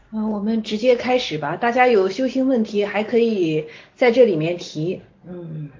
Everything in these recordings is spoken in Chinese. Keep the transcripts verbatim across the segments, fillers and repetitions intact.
嗯，我们直接开始吧。大家有修行问题还可以在这里面提。嗯，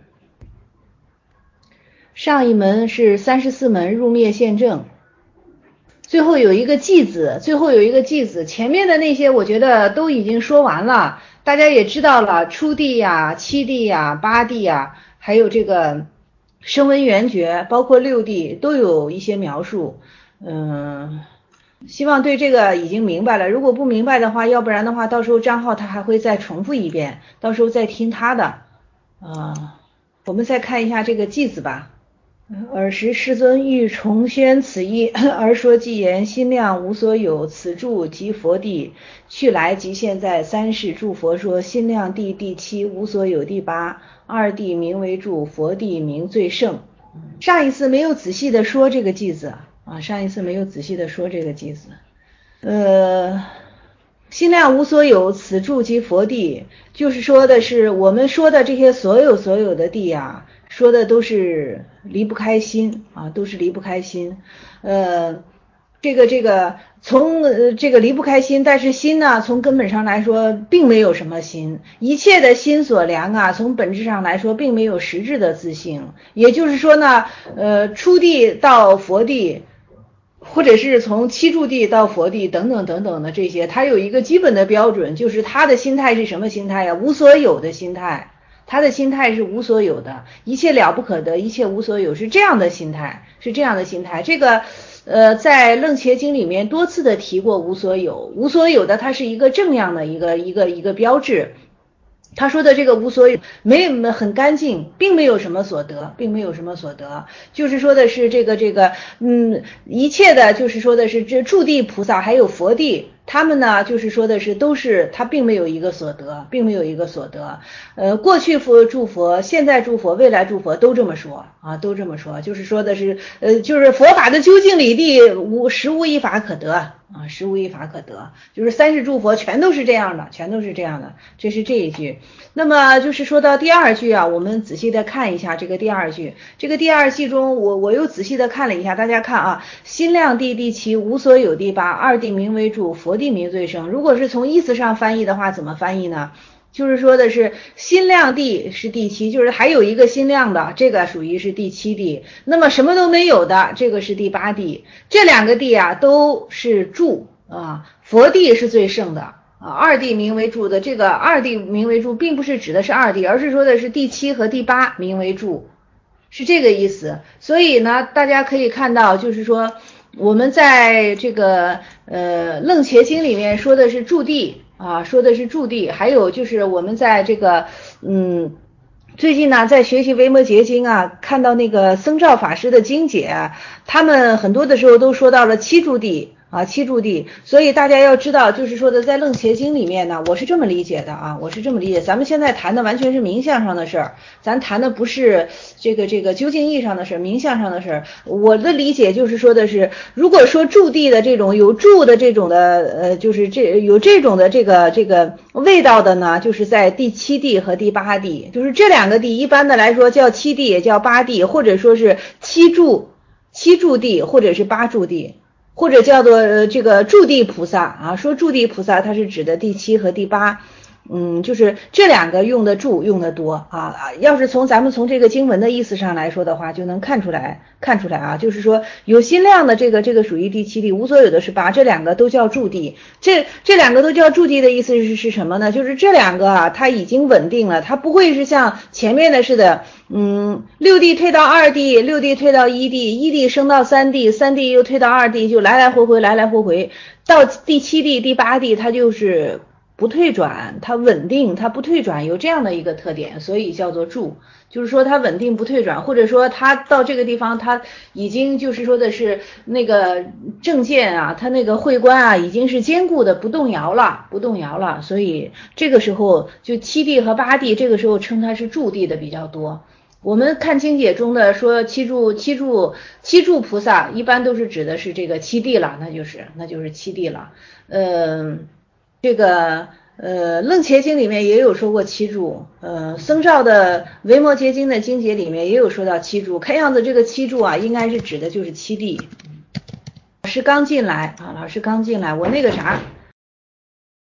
上一门是三十四门入灭现证，最后有一个偈子，最后有一个偈子，前面的那些我觉得都已经说完了，大家也知道了，初地呀、七地呀、八地呀，还有这个声闻缘觉，包括六地都有一些描述。嗯。希望对这个已经明白了，如果不明白的话，要不然的话，到时候张浩他还会再重复一遍，到时候再听他的。啊、呃，我们再看一下这个偈子吧。尔时世尊欲重宣此义，而说偈言：心量无所有，此住即佛地。去来即现在，三世住佛说。心量地第七，无所有第八，二地名为住，佛地名最胜。上一次没有仔细的说这个偈子啊，上一次没有仔细的说这个偈子。呃，心量无所有，此住即佛地，就是说的是我们说的这些所有所有的地啊，说的都是离不开心啊，都是离不开心。呃，这个这个从呃这个离不开心，但是心呢，从根本上来说，并没有什么心，一切的心所量啊，从本质上来说，并没有实质的自性。也就是说呢，呃，初地到佛地。或者是从七住地到佛地等等等等的这些，它有一个基本的标准，就是他的心态是什么心态呀？无所有的心态，他的心态是无所有的，一切了不可得，一切无所有，是这样的心态，是这样的心态。这个，呃，在楞伽经里面多次的提过无所有，无所有的它是一个正样的一个一个一个标志。他说的这个无所有没很干净，并没有什么所得，并没有什么所得，就是说的是这个这个，嗯，一切的，就是说的是这住地菩萨还有佛地，他们呢，就是说的是都是他并没有一个所得，并没有一个所得。呃，过去佛诸佛，现在诸佛，未来诸佛都这么说啊，都这么说，就是说的是，呃，就是佛法的究竟理地，无实无一法可得。啊，实无一法可得，就是三世诸佛全都是这样的，全都是这样的，这是这一句。那么就是说到第二句啊，我们仔细的看一下这个第二句，这个第二句中，我我又仔细的看了一下，大家看啊，心量地第七，无所有第八，二地名为住，佛地名最胜。如果是从意思上翻译的话，怎么翻译呢？就是说的是心量地是第七，就是还有一个心量的，这个属于是第七地。那么什么都没有的，这个是第八地。这两个地啊都是住啊，佛地是最胜的啊。二地名为住的，这个二地名为住，并不是指的是二地，而是说的是第七和第八名为住，是这个意思。所以呢，大家可以看到，就是说我们在这个呃楞伽经里面说的是住地。啊，说的是住地，还有就是我们在这个，嗯，最近呢，在学习维摩诘经啊，看到那个僧肇法师的经解啊，他们很多的时候都说到了七住地啊，七住地，所以大家要知道，就是说的在楞伽经里面呢，我是这么理解的啊，我是这么理解，咱们现在谈的完全是名相上的事儿，咱谈的不是这个这个究竟义上的事儿，名相上的事儿。我的理解就是说的是，如果说住地的这种有住的这种的，呃，就是这有这种的这个这个味道的呢，就是在第七地和第八地，就是这两个地，一般的来说叫七地也叫八地，或者说是七住七住地或者是八住地。或者叫做、呃、这个住地菩萨啊，说住地菩萨，它是指的第七和第八，嗯，就是这两个用的住用的多啊。要是从咱们从这个经文的意思上来说的话，就能看出来，看出来啊，就是说有心量的这个这个属于第七地，无所有的是八，这两个都叫住地。这这两个都叫住地的意思是是什么呢？就是这两个啊，它已经稳定了，它不会是像前面的似的。嗯，六地退到二地，六地退到一地，一地升到三地，三地又退到二地，就来来回回，来来回回，到第七地、第八地，它就是不退转，它稳定，它不退转，有这样的一个特点，所以叫做住，就是说它稳定不退转，或者说它到这个地方，它已经就是说的是那个正见啊，它那个慧观啊，已经是坚固的，不动摇了，不动摇了，所以这个时候就七地和八地，这个时候称它是住地的比较多。我们看经解中的说七住七住七住菩萨，一般都是指的是这个七地了，那就是那就是七地了。嗯、呃，这个呃楞伽经里面也有说过七住，呃僧肇的维摩诘经的经解里面也有说到七住，看样子这个七住啊，应该是指的就是七地。老师刚进来啊，老师刚进来，我那个啥。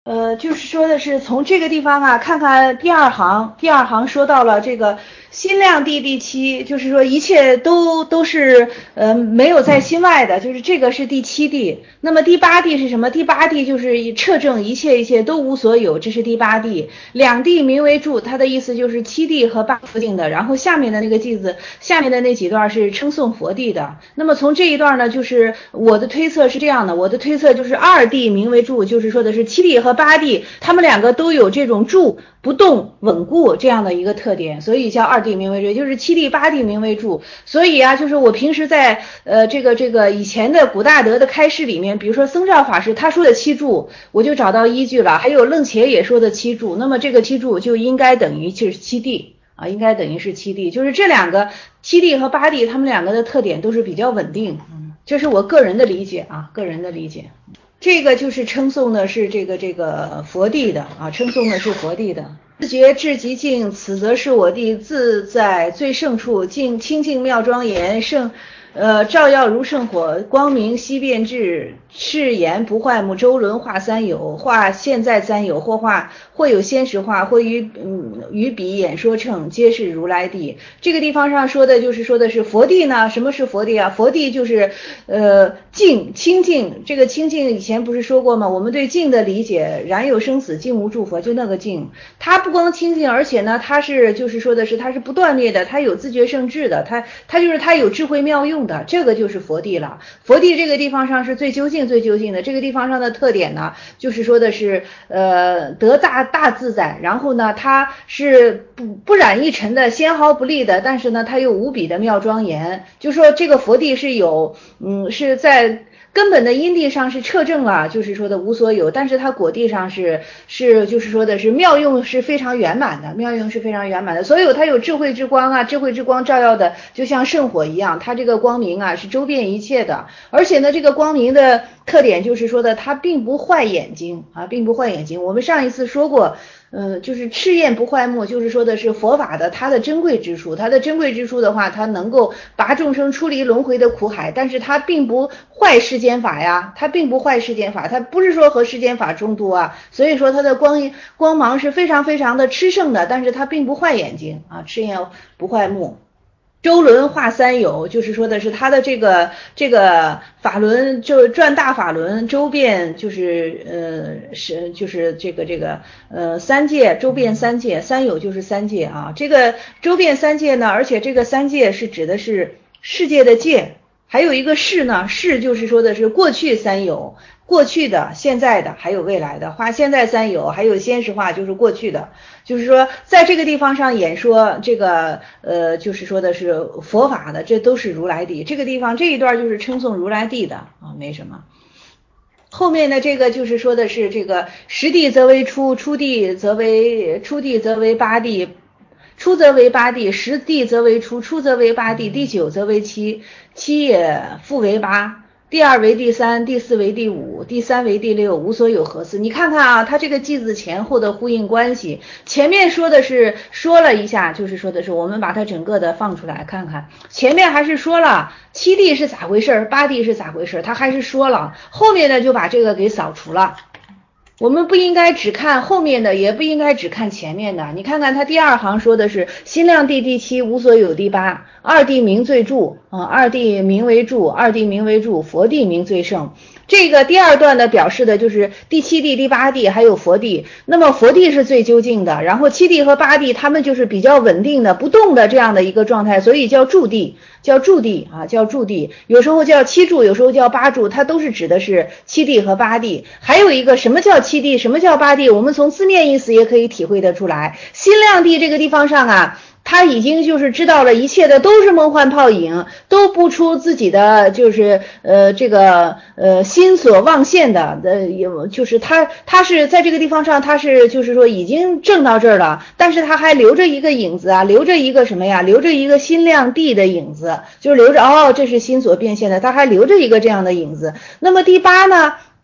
呃，就是说的是从这个地方啊，看看第二行，第二行说到了这个心量地第七，就是说一切都都是呃没有在心外的，就是这个是第七地。那么第八地是什么？第八地就是彻证一切一切都无所有，这是第八地。两地名为住，它的意思就是七地和八附近的。然后下面的那个句子，下面的那几段是称颂佛地的。那么从这一段呢，就是我的推测是这样的，我的推测就是二地名为住，就是说的是七地和八地，他们两个都有这种住不动稳固这样的一个特点，所以叫二地名为住，就是七地八地名为住。所以啊，就是我平时在呃这个这个以前的古大德的开示里面，比如说僧肇法师他说的七住，我就找到依据了，还有楞伽也说的七住，那么这个七住就应该等于就是七地啊，应该等于是七地，就是这两个七地和八地，他们两个的特点都是比较稳定，嗯，这是我个人的理解啊，个人的理解。这个就是称颂的是这个这个佛地的啊，称颂的是佛地的。自觉至极境，此则是我地自在最胜处，境清净妙庄严，圣呃照耀如圣火，光明悉遍至，赤炎不坏木，周轮化三有，化现在三有，或化或有先实化，或于嗯于彼演说称，皆是如来地。这个地方上说的就是说的是佛地呢，什么是佛地啊？佛地就是呃净清净，这个清净以前不是说过吗？我们对净的理解，然有生死，净无诸佛，就那个净，它不光清净，而且呢，它是就是说的是它是不断灭的，它有自觉圣智的，它它就是它有智慧妙用的，这个就是佛地了。佛地这个地方上是最究竟最究竟的，这个地方上的特点呢，就是说的是呃得大大自在，然后呢它是不不染一尘的，纤毫不立的，但是呢它又无比的妙庄严，就说这个佛地是有嗯是在根本的因地上是彻证了，就是说的无所有，但是它果地上是是就是说的是妙用是非常圆满的，妙用是非常圆满的，所有它有智慧之光啊，智慧之光照耀的就像圣火一样，它这个光明啊是周遍一切的，而且呢这个光明的特点就是说的它并不坏眼睛啊，并不坏眼睛。我们上一次说过。呃，就是赤焰不坏目，就是说的是佛法的它的珍贵之处，它的珍贵之处的话，它能够拔众生出离轮回的苦海，但是它并不坏世间法呀，它并不坏世间法，它不是说和世间法冲突啊，所以说它的光光芒是非常非常的炽盛的，但是它并不坏眼睛啊，赤焰不坏目。周轮化三有，就是说的是它的这个这个法轮就转大法轮周遍，就是呃是就是这个这个呃三界周遍三界，三有就是三界啊，这个周遍三界呢，而且这个三界是指的是世界的界，还有一个世呢，世就是说的是过去三有。过去的、现在的还有未来的，化现在三有，还有先实化就是过去的，就是说在这个地方上演说这个呃，就是说的是佛法的，这都是如来地。这个地方这一段就是称颂如来地的啊，没什么。后面的这个就是说的是这个十地则为出，出地则为出地则为八地。出则为八地，十地则为出，出则为八地，第九则为七，七也复为八。第二为第三，第四为第五，第三为第六，无所有何似。你看看啊，它这个句子前后的呼应关系，前面说的是说了一下，就是说的是我们把它整个的放出来看看，前面还是说了七地是咋回事，八地是咋回事，他还是说了，后面呢就把这个给扫除了。我们不应该只看后面的，也不应该只看前面的。你看看他第二行说的是心量地第七，无所有第八，二地名最住啊，二地名为住，二地名为住，佛地名最胜。这个第二段呢表示的就是第七地、第八地还有佛地。那么佛地是最究竟的，然后七地和八地他们就是比较稳定的、不动的这样的一个状态，所以叫住地，叫住地啊，叫住地。有时候叫七住，有时候叫八住，它都是指的是七地和八地。还有一个什么叫七地，什么叫八地，我们从字面意思也可以体会得出来。心量地这个地方上啊，他已经就是知道了一切的都是梦幻泡影，都不出自己的就是呃这个呃心所妄现的，呃有就是他他是在这个地方上他是就是说已经证到这儿了，但是他还留着一个影子啊，留着一个什么呀？留着一个心量地的影子，就是留着哦这是心所变现的，他还留着一个这样的影子。那么第八呢？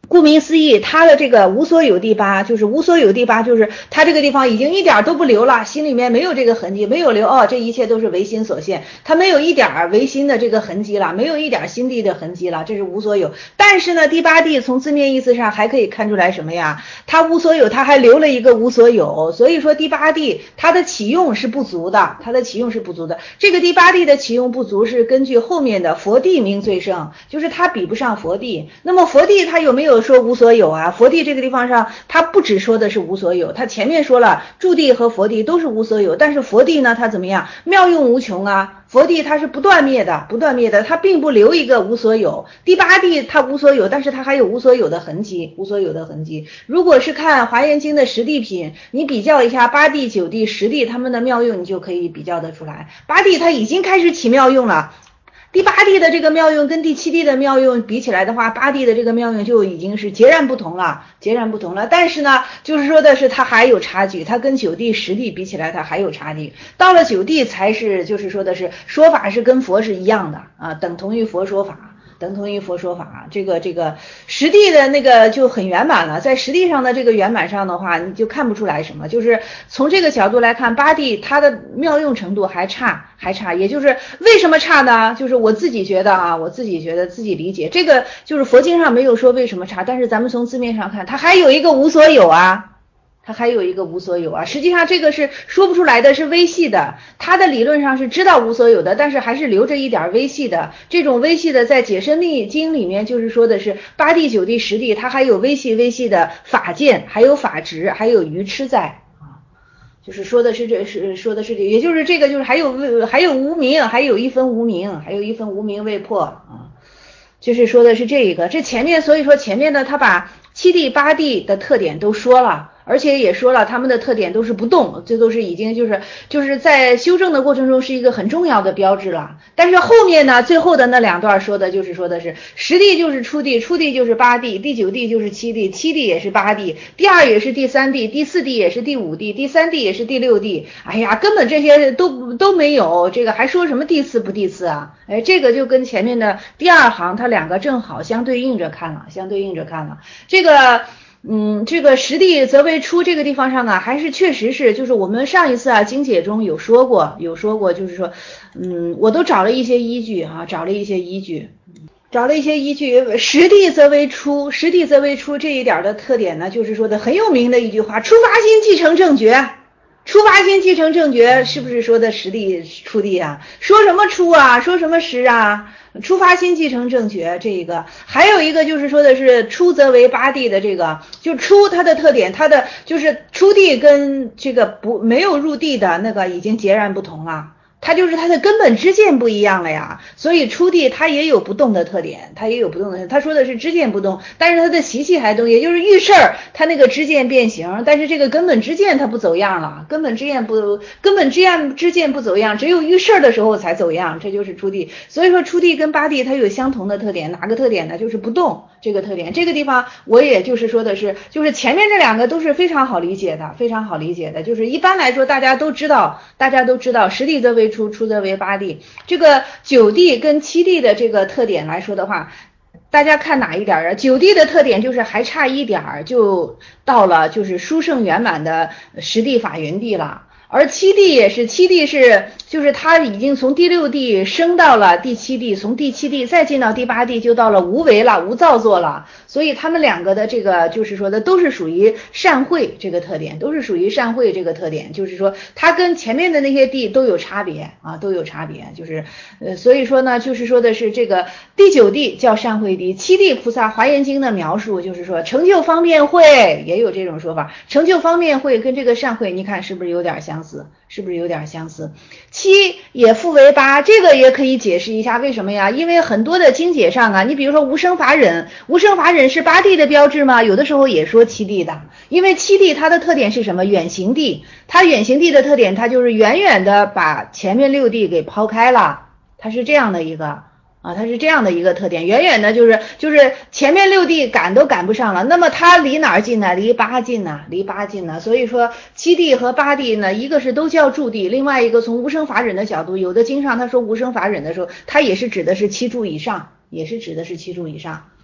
顾名思义，他的这个无所有第八，就是无所有第八，就是他这个地方已经一点都不留了，心里面没有这个痕迹，没有留，哦，这一切都是唯心所现，他没有一点唯心的这个痕迹了，没有一点心地的痕迹了，这是无所有。但是呢，第八地从字面意思上还可以看出来什么呀？他无所有，他还留了一个无所有，所以说第八地它的启用是不足的，它的启用是不足的。这个第八地的启用不足是根据后面的佛地名最盛，就是它比不上佛地。那么佛地它有没有说无所有啊？佛地这个地方上，它不只说的是无所有，它前面说了住地和佛地都是无所有，但是佛地呢，它怎么样？妙用无穷啊，佛地它是不断灭的，不断灭的，它并不留一个无所有。第八地它无所有，但是它还有无所有的痕迹，无所有的痕迹。如果是看华严经的十地品，你比较一下八地、九地、十地它们的妙用，你就可以比较得出来。八地它已经开始起妙用了。第八地的这个妙用跟第七地的妙用比起来的话，八地的这个妙用就已经是截然不同了，截然不同了。但是呢，就是说的是它还有差距，它跟九地、十地比起来，它还有差距。到了九地才是，就是说的是说法是跟佛是一样的啊，等同于佛说法。等同于佛说法，这个这个实地的那个就很圆满了，在实地上的这个圆满上的话，你就看不出来什么，就是从这个角度来看，八地它的妙用程度还差，还差，也就是为什么差呢？就是我自己觉得啊，我自己觉得自己理解，这个就是佛经上没有说为什么差，但是咱们从字面上看，它还有一个无所有啊。它还有一个无所有啊，实际上这个是说不出来的，是微细的，它的理论上是知道无所有的，但是还是留着一点微细的，这种微细的在解深密经里面就是说的是八地、九地、十地，它还有微细微细的法见，还有法执，还有愚痴在啊，就是说的是这是说的是这，也就是这个就是还有还有无明，还有一分无明，还有一分无明未破啊，就是说的是这一个，这前面所以说前面呢，他把七地八地的特点都说了。而且也说了，他们的特点都是不动，这都是已经就是就是在修正的过程中是一个很重要的标志了。但是后面呢，最后的那两段说的就是说的是十地就是初地，初地就是八地，第九地就是七地，七地也是八地，第二也是第三地，第四地也是第五地，第三地也是第六地。哎呀，根本这些都都没有，这个还说什么第四不第四啊？哎，这个就跟前面的第二行它两个正好相对应着看了，相对应着看了这个。嗯，这个实地则为出这个地方上呢，还是确实是，就是我们上一次啊经解中有说过，有说过，就是说，嗯，我都找了一些依据啊，找了一些依据，找了一些依据，实地则为出，实地则为出这一点的特点呢，就是说的很有名的一句话，出发心即成正觉。出发心即成正觉，是不是说的实地出地啊？说什么出啊？说什么实啊？出发心即成正觉，这个还有一个就是说的是出则为八地的这个，就出它的特点，它的就是出地跟这个不没有入地的那个已经截然不同了。它就是它的根本知见不一样了呀，所以出地它也有不动的特点，它也有不动的，他说的是知见不动，但是它的习气还动，也就是遇事儿它那个知见变形，但是这个根本知见它不走样了，根本知见不根本知见知见不走样，只有遇事儿的时候才走样，这就是出地。所以说出地跟八地它有相同的特点，哪个特点呢？就是不动这个特点。这个地方我也就是说的是，就是前面这两个都是非常好理解的，非常好理解的，就是一般来说大家都知道，大家都知道实地则为出，出则为八地。这个九地跟七地的这个特点来说的话，大家看哪一点啊？九地的特点就是还差一点就到了就是殊胜圆满的实地法云地了。而七地也是，七地是就是他已经从第六地升到了第七地，从第七地再进到第八地就到了无为了，无造作了，所以他们两个的这个就是说的都是属于善慧这个特点，都是属于善慧这个特点，就是说它跟前面的那些地都有差别啊，都有差别，就是呃所以说呢，就是说的是这个第九地叫善慧地，七地菩萨华严经的描述就是说成就方便慧，也有这种说法，成就方便慧跟这个善慧，你看是不是有点相似？是不是有点相似？七也复为八，这个也可以解释一下为什么呀？因为很多的经解上啊，你比如说无生法忍，无生法忍是八地的标志吗？有的时候也说七地的，因为七地它的特点是什么？远行地，它远行地的特点，它就是远远的把前面六地给抛开了，它是这样的一个。啊，它是这样的一个特点，远远的就是就是前面六地赶都赶不上了，那么它离哪儿近呢？离八近呢？离八近呢？所以说七地和八地呢，一个是都叫住地，另外一个从无生法忍的角度，有的经上他说无生法忍的时候，它也是指的是七住以上，也是指的是七住以上。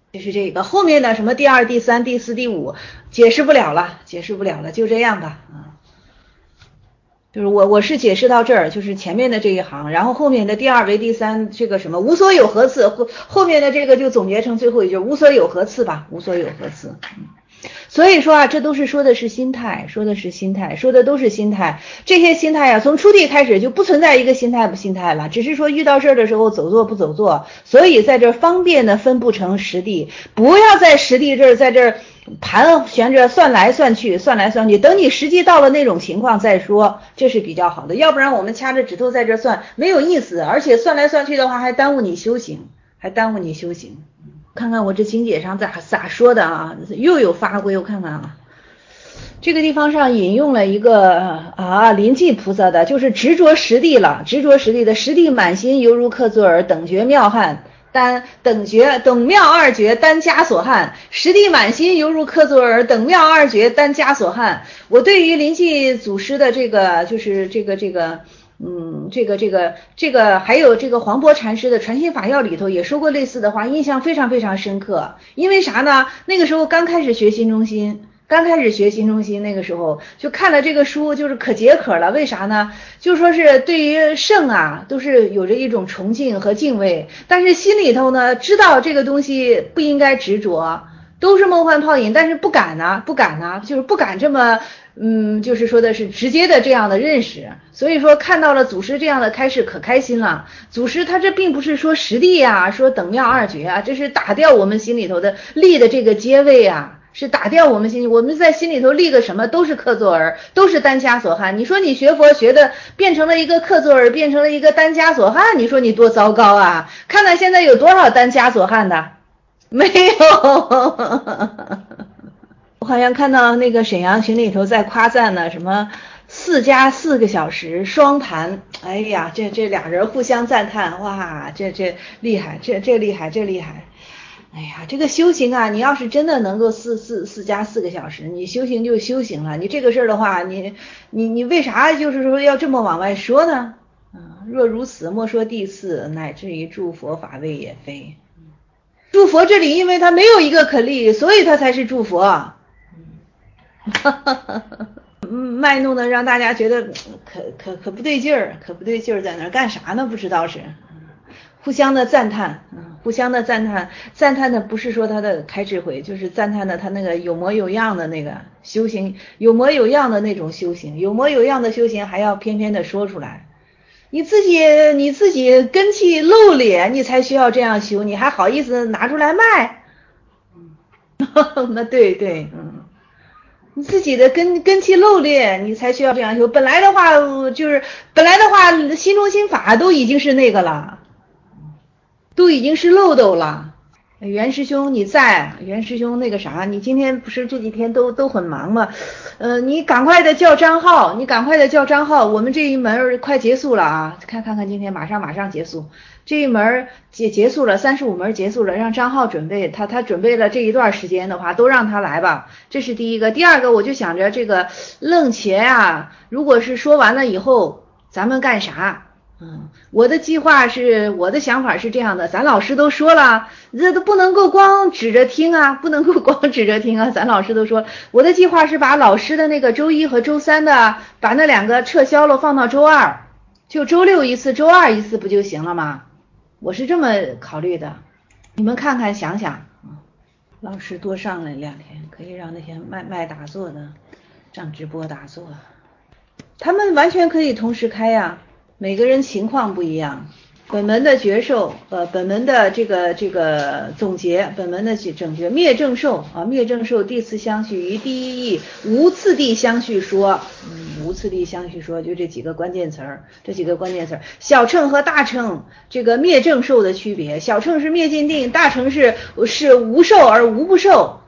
就是这个后面的什么第二、第三、第四、第五解释不了了，解释不了了，就这样吧啊。就是我我是解释到这儿，就是前面的这一行，然后后面的第二为第三这个什么无所有何次，后后面的这个就总结成最后一句无所有何次吧，无所有何次。嗯所以说啊，这都是说的是心态，说的是心态，说的都是心态。这些心态啊，从初地开始就不存在一个心态不心态了，只是说遇到事儿的时候走做不走做。所以在这方便的分不成实地，不要在实地这儿在这儿盘旋着算来算去，算来算去，等你实际到了那种情况再说，这是比较好的。要不然我们掐着指头在这算没有意思，而且算来算去的话还耽误你修行，还耽误你修行。看看我这经解上咋咋说的啊，又有发挥。我看看啊，这个地方上引用了一个啊临济菩萨的，就是执着实地了，执着实地的实地满心犹如客作耳，等觉妙汉单等觉等妙二觉单枷所汉，实地满心犹如客作耳，等妙二觉单枷所汉。我对于临济祖师的这个就是这个这个嗯，这个这个这个还有这个黄檗禅师的传心法要里头也说过类似的话，印象非常非常深刻。因为啥呢？那个时候刚开始学心中心，刚开始学心中心，那个时候就看了这个书，就是可解渴了。为啥呢？就说是对于圣啊，都是有着一种崇敬和敬畏，但是心里头呢，知道这个东西不应该执着，都是梦幻泡影，但是不敢呢，不敢呢，就是不敢这么。嗯，就是说的是直接的这样的认识，所以说看到了祖师这样的开示可开心了。祖师他这并不是说实地啊，说等妙二绝啊，这是打掉我们心里头的立的这个阶位啊，是打掉我们心里，我们在心里头立个什么都是客作耳，都是单枷所汉。你说你学佛学的变成了一个客作耳，变成了一个单枷所汉，你说你多糟糕啊！看看现在有多少单枷所汉的，没有。我好像看到那个沈阳群里头在夸赞呢，什么四加四个小时双谈，哎呀，这这俩人互相赞叹，哇，这这厉害，这这厉害，这厉害。哎呀，这个修行啊，你要是真的能够四四四加四个小时，你修行就修行了。你这个事儿的话，你你你为啥就是说要这么往外说呢？啊，若如此，莫说第四，乃至于诸佛法位也非。诸佛这里，因为他没有一个可立，所以他才是诸佛。哈哈哈哈，卖弄的让大家觉得可可可不对劲儿，可不对劲儿，在那儿干啥呢？不知道是，互相的赞叹，嗯，互相的赞叹，赞叹的不是说他的开智慧，就是赞叹的他那个有模有样的那个修行，有模有样的那种修行，有模有样的修行还要偏偏的说出来。你自己你自己根气露脸，你才需要这样修，你还好意思拿出来卖？那对对，嗯。你自己的根根气漏裂，你才需要这样修。本来的话就是本来的话心中心法都已经是那个了，都已经是漏斗了。袁师兄你在，袁师兄那个啥，你今天不是这几天都都很忙吗？呃，你赶快的叫张浩，你赶快的叫张浩，我们这一门快结束了啊，看看看今天马上马上结束。这一门结结束了，三十五门结束了，让张浩准备，他他准备了这一段时间的话，都让他来吧。这是第一个，第二个我就想着这个楞伽啊，如果是说完了以后，咱们干啥？嗯，我的计划是，我的想法是这样的，咱老师都说了，这都不能够光指着听啊，不能够光指着听啊，咱老师都说，我的计划是把老师的那个周一和周三的，把那两个撤销了，放到周二，就周六一次，周二一次不就行了吗？我是这么考虑的，你们看看想想，老师多上来两天，可以让那些卖卖打坐的上直播打坐，他们完全可以同时开呀，每个人情况不一样。本门的觉受，呃，本门的这个这个总结，本门的整觉灭正受啊，灭正受第次相续于第一义无次第相续说，嗯，无次第相续说就这几个关键词儿，这几个关键词儿，小乘和大乘这个灭正受的区别，小乘是灭尽定，大乘是是无受而无不受。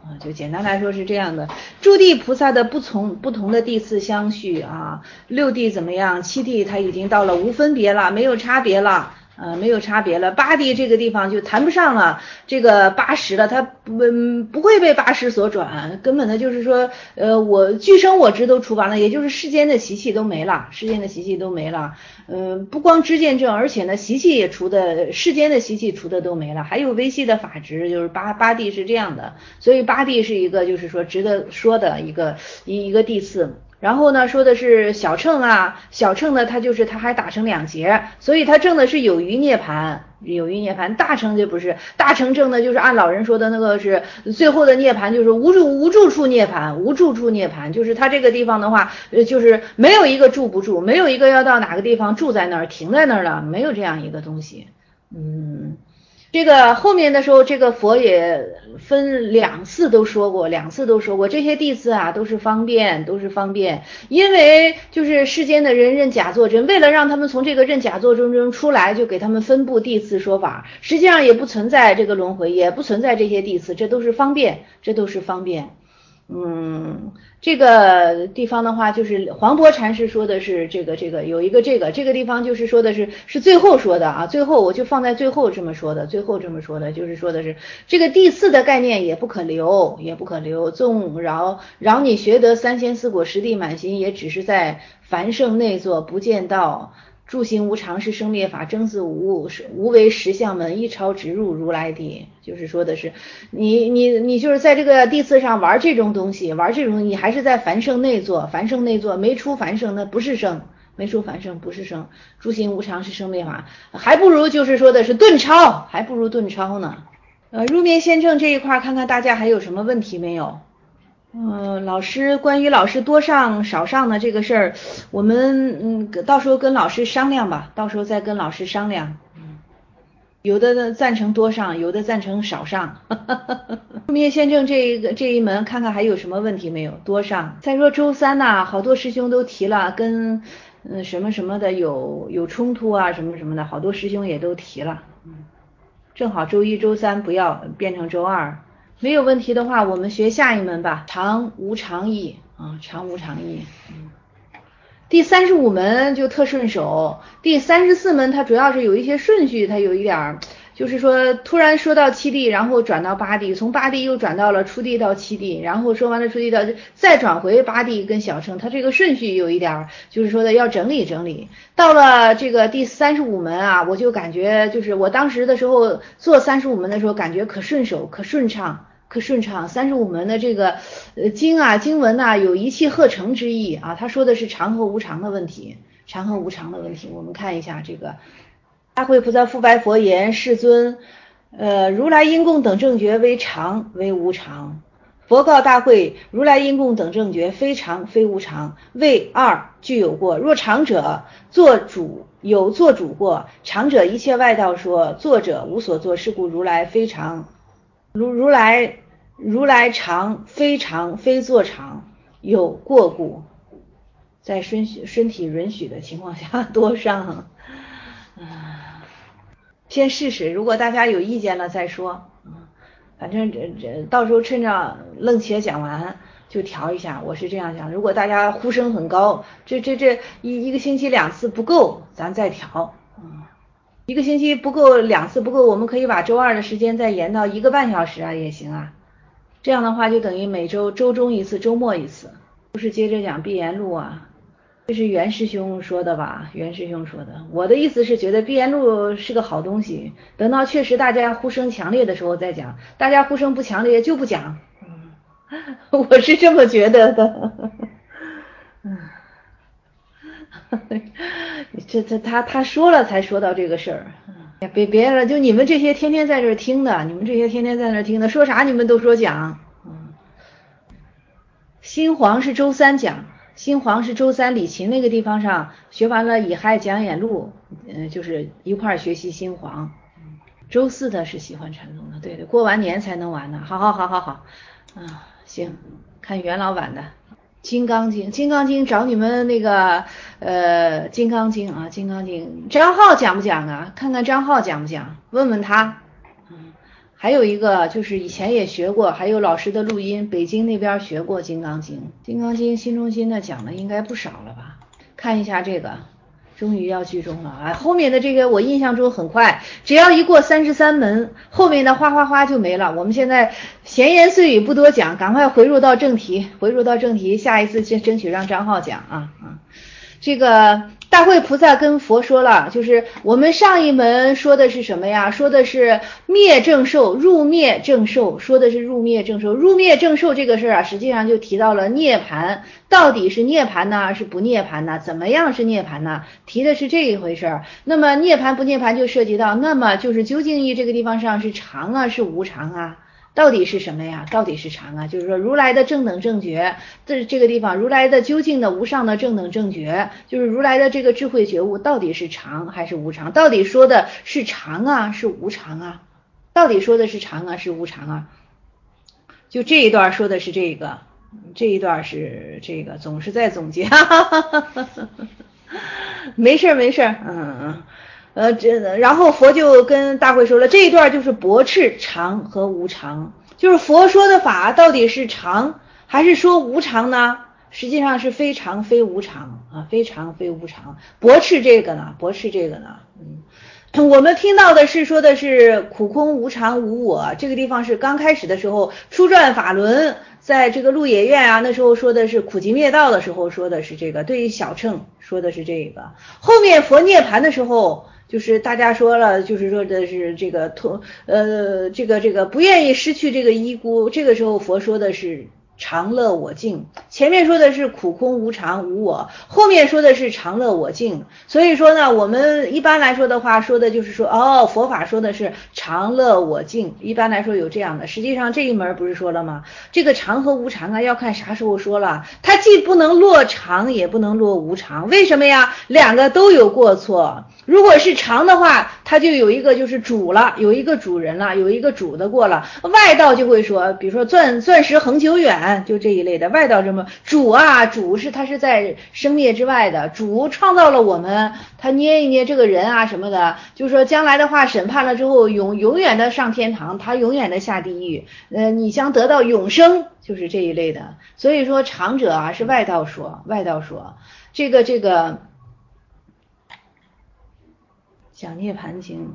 啊，就简单来说是这样的。诸地菩萨的不从不同的地次相续啊，六地怎么样？七地它已经到了无分别了，没有差别了。呃，没有差别了。八地这个地方就谈不上了，这个八十了，它不不会被八十所转，根本的就是说，呃，我俱生我执都除完了，也就是世间的习气都没了，世间的习气都没了。嗯、呃，不光知见正，而且呢，习气也除的，世间的习气除的都没了，还有微细的法执，就是八八地是这样的，所以八地是一个就是说值得说的一个一一个地次。然后呢，说的是小乘啊，小乘呢，它就是它还打成两节，所以它证的是有余涅槃，有余涅槃。大乘就不是，大乘证的就是按老人说的那个是最后的涅槃，就是无住无住处涅槃，无住处涅槃，就是它这个地方的话，呃，就是没有一个住不住，没有一个要到哪个地方住在那儿停在那儿了，没有这样一个东西，嗯。这个后面的时候，这个佛也分两次都说过，两次都说过，这些弟子啊都是方便，都是方便，因为就是世间的人认假作真，为了让他们从这个认假作真中出来，就给他们分布弟子说法，实际上也不存在这个轮回，也不存在这些弟子，这都是方便，这都是方便。嗯，这个地方的话，就是黄渤禅师说的是这个这个有一个这个这个地方就是说的是是最后说的啊，最后我就放在最后这么说的，最后这么说的就是说的是这个第四的概念也不可留，也不可留，纵饶饶你学得三千四果实地满心，也只是在凡圣内坐不见道。住行无常是生灭法，争自无物，无为实相门，一超直入如来地。就是说的是，你你你就是在这个地次上玩这种东西，玩这种你还是在凡圣内坐，凡圣内坐没出凡圣，那不是圣，没出凡圣不是圣。住行无常是生灭法，还不如就是说的是顿超，还不如顿超呢。呃，入灭现证这一块，看看大家还有什么问题没有？嗯，老师，关于老师多上少上的这个事儿，我们嗯到时候跟老师商量吧，到时候再跟老师商量。嗯，有的赞成多上，有的赞成少上。入灭宪政这一个这一门，看看还有什么问题没有？多上。再说周三呐、啊，好多师兄都提了，跟嗯什么什么的有有冲突啊，什么什么的，好多师兄也都提了。嗯，正好周一周三不要变成周二。没有问题的话，我们学下一门吧，常无常义啊，常无常义。嗯，第三十五门就特顺手，第三十四门它主要是有一些顺序，它有一点儿，就是说突然说到七地，然后转到八地，从八地又转到了初地到七地，然后说完了初地到再转回八地跟小乘，它这个顺序有一点儿，就是说的要整理整理。到了这个第三十五门啊，我就感觉就是我当时的时候做三十五门的时候，感觉可顺手可顺畅。可顺畅，三十五门的这个呃经啊经文呐、啊，有一气呵成之意啊。他说的是常和无常的问题，常和无常的问题。我们看一下这个，大慧菩萨复白佛言：世尊，呃，如来因供等正觉为常为无常。佛告大慧：如来因供等正觉非常非无常，为二具有过。若常者，作主有作主过；常者一切外道说，作者无所作，是故如来非常。如如来如来常非常非作常，有过故，在身身体允许的情况下多上。嗯，先试试，如果大家有意见了再说。嗯，反正这这到时候趁着楞且讲完就调一下，我是这样想。如果大家呼声很高，这这这一一个星期两次不够，咱再调。嗯，一个星期不够，两次不够，我们可以把周二的时间再延到一个半小时啊，也行啊。这样的话就等于每周周中一次，周末一次。不是接着讲碧岩录啊，这是袁师兄说的吧？袁师兄说的。我的意思是觉得碧岩录是个好东西，等到确实大家呼声强烈的时候再讲，大家呼声不强烈就不讲。嗯，我是这么觉得的。嗯。这这他他说了才说到这个事儿，别别了，就你们这些天天在这听的，你们这些天天在那听的，说啥你们都说讲。嗯，新黄是周三讲，新黄是周三李琴那个地方上学完了乙亥讲演录，嗯、呃，就是一块儿学习新黄。周四的是喜欢禅宗的，对对，过完年才能完呢。好好好好好，嗯，行，看袁老板的。金刚经，金刚经找你们那个呃金刚经啊，金刚经张浩讲不讲啊？看看张浩讲不讲，问问他。嗯， 还有一个就是以前也学过，还有老师的录音，北京那边学过《金刚经》，《金刚经》新中心的讲的应该不少了吧？看一下这个，终于要剧终了啊！后面的这个我印象中很快，只要一过三十三门，后面的哗哗哗就没了。我们现在闲言碎语不多讲，赶快回入到正题，回入到正题，下一次争取让张浩讲啊啊！这个大慧菩萨跟佛说了，就是我们上一门说的是什么呀？说的是灭正受，入灭正受，说的是入灭正受。入灭正受这个事儿啊，实际上就提到了涅槃，到底是涅槃呢，是不涅槃呢？怎么样是涅槃呢？提的是这一回事儿。那么涅槃不涅槃就涉及到，那么就是究竟义这个地方上是常啊，是无常啊？到底是什么呀？到底是常啊？就是说如来的正等正觉，这这个地方如来的究竟的无上的正等正觉，就是如来的这个智慧觉悟到底是常还是无常？到底说的是常啊，是无常啊？到底说的是常啊，是无常啊？就这一段说的是这个，这一段是这个，总是在总结，哈哈哈哈哈。没事没事，嗯嗯。呃，这然后佛就跟大慧说了，这一段就是驳斥常和无常，就是佛说的法到底是常还是说无常呢？实际上是非常非无常啊，非常非无常，驳斥这个呢，驳斥这个呢，嗯，我们听到的是说的是苦空无常无我，这个地方是刚开始的时候初转法轮，在这个鹿野苑啊，那时候说的是苦集灭道的时候说的是这个，对于小乘说的是这个，后面佛涅槃的时候。就是大家说了，就是说的是这个脱呃这个这个不愿意失去这个依孤，这个时候佛说的是常乐我净，前面说的是苦空无常无我，后面说的是常乐我净。所以说呢，我们一般来说的话，说的就是说，哦，佛法说的是常乐我净，一般来说有这样的。实际上这一门不是说了吗？这个常和无常啊，要看啥时候说了，它既不能落常，也不能落无常。为什么呀？两个都有过错。如果是常的话，它就有一个就是主了，有一个主人了，有一个主的过了。外道就会说，比如说钻钻石恒久远，就这一类的外道这么主啊，主是他是在生灭之外的，主创造了我们，他捏一捏这个人啊什么的，就是说将来的话审判了之后永永远的上天堂，他永远的下地狱，呃，你将得到永生，就是这一类的。所以说常者啊是外道说，外道说这个这个。讲涅槃经，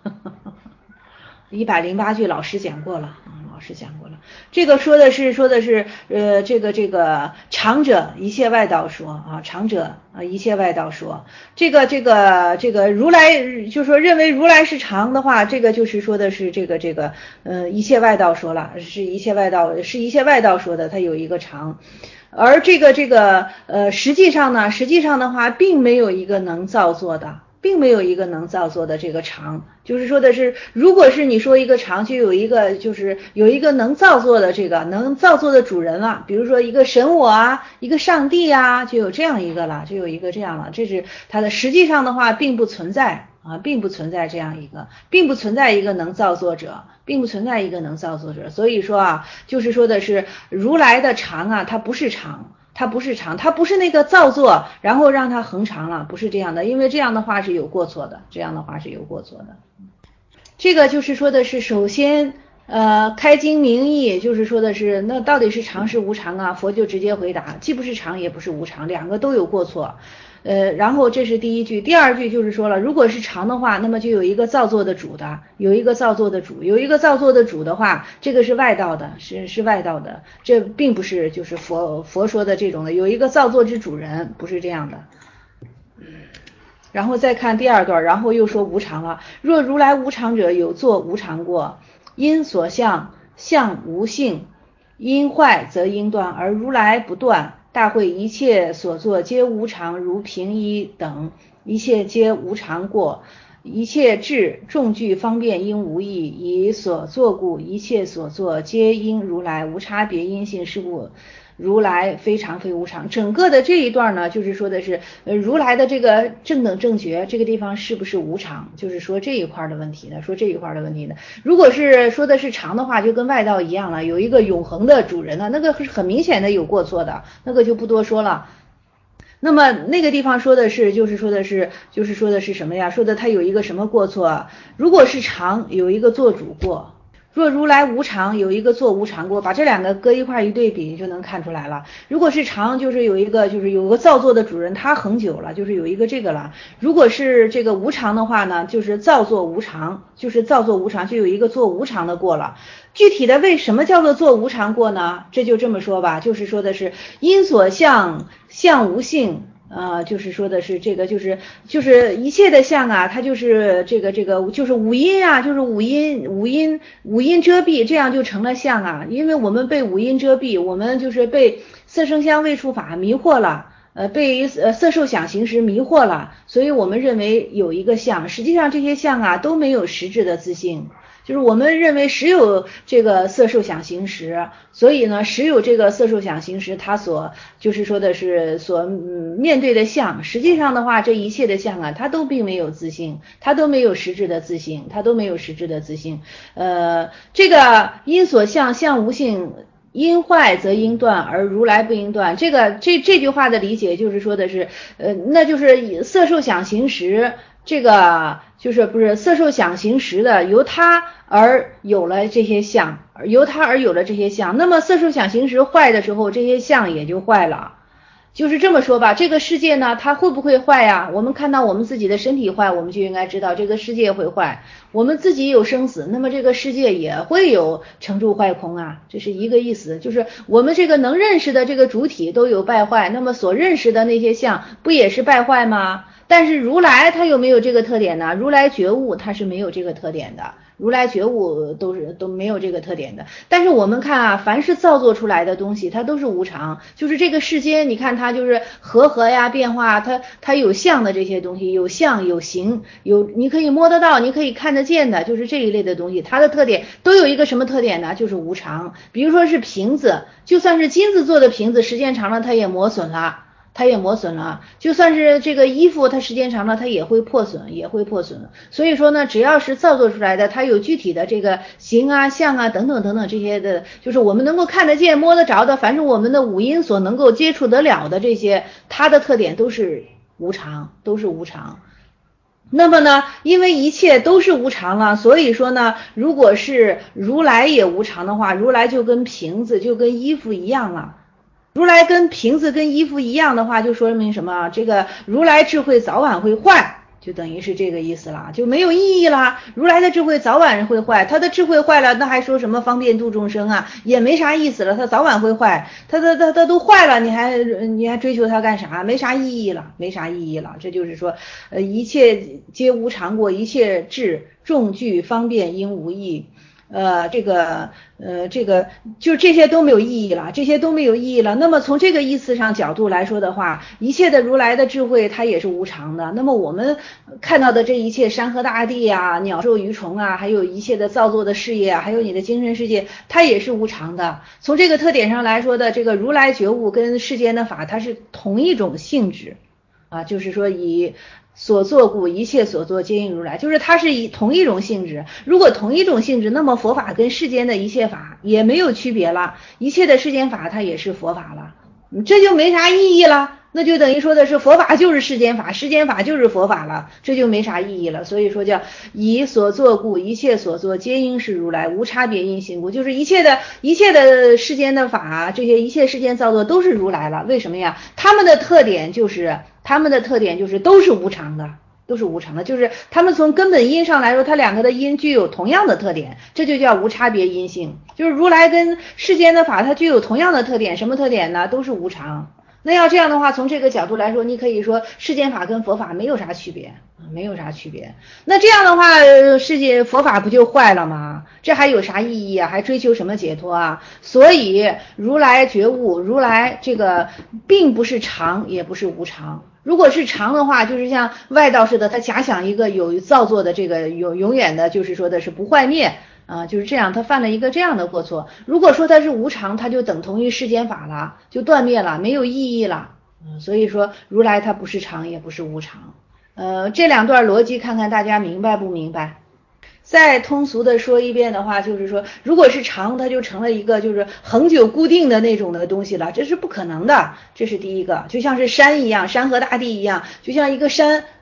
一百零八句老师讲过了，嗯，老师讲过了。这个说的是说的是呃这个这个常者一切外道说啊，常者啊一切外道说。这个这个这个如来就说认为如来是常的话，这个就是说的是这个这个呃一切外道说了，是一切外道是一切外道说的，它有一个常。而这个这个呃实际上呢，实际上的话并没有一个能造作的。并没有一个能造作的这个常，就是说的是，如果是你说一个常，就有一个就是有一个能造作的这个能造作的主人了，比如说一个神我啊，一个上帝啊，就有这样一个了，就有一个这样了，这是它的实际上的话并不存在啊，并不存在这样一个，并不存在一个能造作者，并不存在一个能造作者，所以说啊，就是说的是如来的常啊，它不是常。它不是常，它不是那个造作，然后让它恒常了，不是这样的，因为这样的话是有过错的，这样的话是有过错的。这个就是说的是，首先，呃，开经明义，就是说的是，那到底是常是无常啊？佛就直接回答，既不是常，也不是无常，两个都有过错。呃，然后这是第一句，第二句就是说了，如果是常的话，那么就有一个造作的主的，有一个造作的主，有一个造作的主的话，这个是外道的，是是外道的，这并不是就是佛佛说的这种的，有一个造作之主人，不是这样的。然后再看第二段，然后又说无常了，若如来无常者，有作无常过，因所相，相无性，因坏则应断，而如来不断。大会一切所作皆无常，如平一等，一切皆无常过，一切智众具方便应无异，以所作故，一切所作皆因如来无差别因性是故，如来非常非无常。整个的这一段呢，就是说的是呃如来的这个正等正觉这个地方是不是无常，就是说这一块的问题的，说这一块的问题的。如果是说的是常的话，就跟外道一样了，有一个永恒的主人呢，那个是很明显的有过错的，那个就不多说了。那么那个地方说的是，就是说的是，就是说的是什么呀？说的他有一个什么过错？如果是常，有一个做主过。 若如来无常，有一个做无常过，把这两个搁一块一对比就能看出来了。如果是常，就是有一个就是有个造作的主人，他恒久了，就是有一个这个了。如果是这个无常的话呢，就是造作无常，就是造作无常，就有一个做无常的过了。具体的为什么叫做做无常过呢？这就这么说吧，就是说的是因所相，相无性。呃，就是说的是这个，就是就是一切的相啊，它就是这个这个，就是五阴啊，就是五阴五阴五阴遮蔽，这样就成了相啊。因为我们被五阴遮蔽，我们就是被色声香味触法迷惑了，呃，被呃色受想行识迷惑了，所以我们认为有一个相，实际上这些相啊都没有实质的自性。就是我们认为实有这个色受想行识，所以呢，实有这个色受想行识，它所就是说的是所、嗯、面对的相，实际上的话，这一切的相啊，它都并没有自性，它都没有实质的自性，它都没有实质的自性。呃，这个因所相，相无性。因坏则应断，而如来不应断。这个这这句话的理解就是说的是，呃，那就是色受想行识，这个就是不是色受想行识的，由它而有了这些相，由它而有了这些相。那么色受想行识坏的时候，这些相也就坏了。就是这么说吧，这个世界呢，它会不会坏呀？我们看到我们自己的身体坏，我们就应该知道这个世界会坏。我们自己有生死，那么这个世界也会有成住坏空啊，这是一个意思。就是我们这个能认识的这个主体都有败坏，那么所认识的那些相不也是败坏吗？但是如来它有没有这个特点呢？如来觉悟它是没有这个特点的。如来觉悟都是都没有这个特点的，但是我们看啊，凡是造作出来的东西，它都是无常，就是这个世间，你看它就是和合呀、变化，它它有相的这些东西，有相有形，有你可以摸得到，你可以看得见的，就是这一类的东西，它的特点都有一个什么特点呢？就是无常。比如说是瓶子，就算是金子做的瓶子，时间长了它也磨损了。它也磨损了，就算是这个衣服，它时间长了，它也会破损，也会破损。所以说呢，只要是造作出来的，它有具体的这个形啊、相啊等等等等这些的，就是我们能够看得见、摸得着的，凡是我们的五阴所能够接触得了的这些，它的特点都是无常，都是无常。那么呢，因为一切都是无常了，所以说呢，如果是如来也无常的话，如来就跟瓶子、就跟衣服一样了。如来跟瓶子跟衣服一样的话，就说明什么？这个如来智慧早晚会坏，就等于是这个意思了，就没有意义了。如来的智慧早晚会坏，他的智慧坏了，那还说什么方便度众生啊？也没啥意思了，他早晚会坏，他他他他都坏了，你还你还追求他干啥？没啥意义了，没啥意义了。这就是说，呃，一切皆无常过，一切智众具方便应无益。呃，这个，呃，这个，就这些都没有意义了，这些都没有意义了。那么从这个意思上角度来说的话，一切的如来的智慧它也是无常的。那么我们看到的这一切山河大地啊、鸟兽鱼虫啊，还有一切的造作的事业啊，还有你的精神世界，它也是无常的。从这个特点上来说的，这个如来觉悟跟世间的法，它是同一种性质啊，就是说以所作故，一切所作皆应如来，就是它是以同一种性质。如果同一种性质，那么佛法跟世间的一切法也没有区别了，一切的世间法它也是佛法了，这就没啥意义了。那就等于说的是佛法就是世间法，世间法就是佛法了，这就没啥意义了。所以说叫以所作故，一切所作皆应是如来，无差别因行故，就是一切的一切的世间的法，这些一切世间造作都是如来了。为什么呀？他们的特点就是他们的特点就是都是无常的，都是无常的，就是他们从根本因上来说，它两个的因具有同样的特点，这就叫无差别因性。就是如来跟世间的法它具有同样的特点，什么特点呢？都是无常。那要这样的话，从这个角度来说，你可以说世间法跟佛法没有啥区别，没有啥区别。那这样的话，世界佛法不就坏了吗？这还有啥意义啊？还追求什么解脱啊？所以如来觉悟，如来这个并不是常，也不是无常。如果是常的话，就是像外道似的，他假想一个有造作的这个有永远的，就是说的是不坏灭。啊，就是这样，他犯了一个这样的过错。如果说他是无常，他就等同于世间法了，就断灭了，没有意义了。嗯，所以说如来他不是常，也不是无常。呃，这两段逻辑看看大家明白不明白？再通俗的说一遍的话，就是说，如果是常，它就成了一个就是恒久固定的那种的东西了，这是不可能的。这是第一个，就像是山一样，山河大地一样，就像一个山。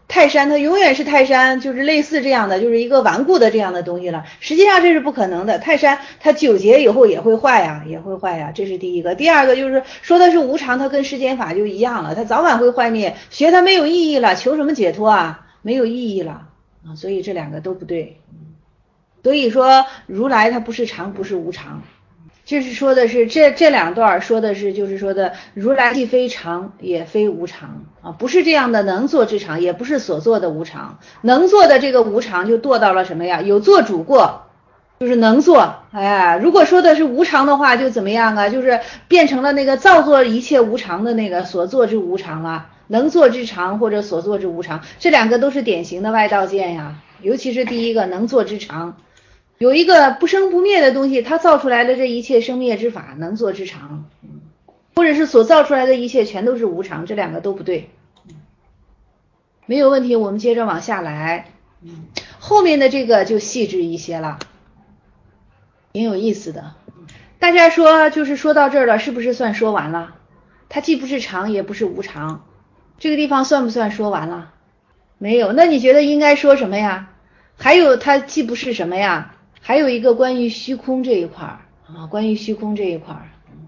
泰山它永远是泰山，就是类似这样的，就是一个顽固的这样的东西了。实际上这是不可能的，泰山它久劫以后也会坏呀，也会坏呀，这是第一个。第二个就是说的是无常，它跟世间法就一样了，它早晚会坏灭，学它没有意义了，求什么解脱啊？没有意义了啊，所以这两个都不对。所以说如来它不是常，不是无常。就是说的是这这两段说的是就是说的如来既非常也非无常啊，不是这样的能作之常，也不是所作的无常。能作的这个无常就堕到了什么呀？有做主过，就是能做。哎，如果说的是无常的话，就怎么样啊？就是变成了那个造作一切无常的那个所作之无常了。能作之常或者所作之无常，这两个都是典型的外道见呀。尤其是第一个能作之常。有一个不生不灭的东西，它造出来的这一切生灭之法能作之常，或者是所造出来的一切全都是无常，这两个都不对。没有问题，我们接着往下来，后面的这个就细致一些了，挺有意思的。大家说就是说到这儿了，是不是算说完了？它既不是常也不是无常，这个地方算不算说完了？没有。那你觉得应该说什么呀？还有它既不是什么呀？还有一个关于虚空这一块啊，关于虚空这一块，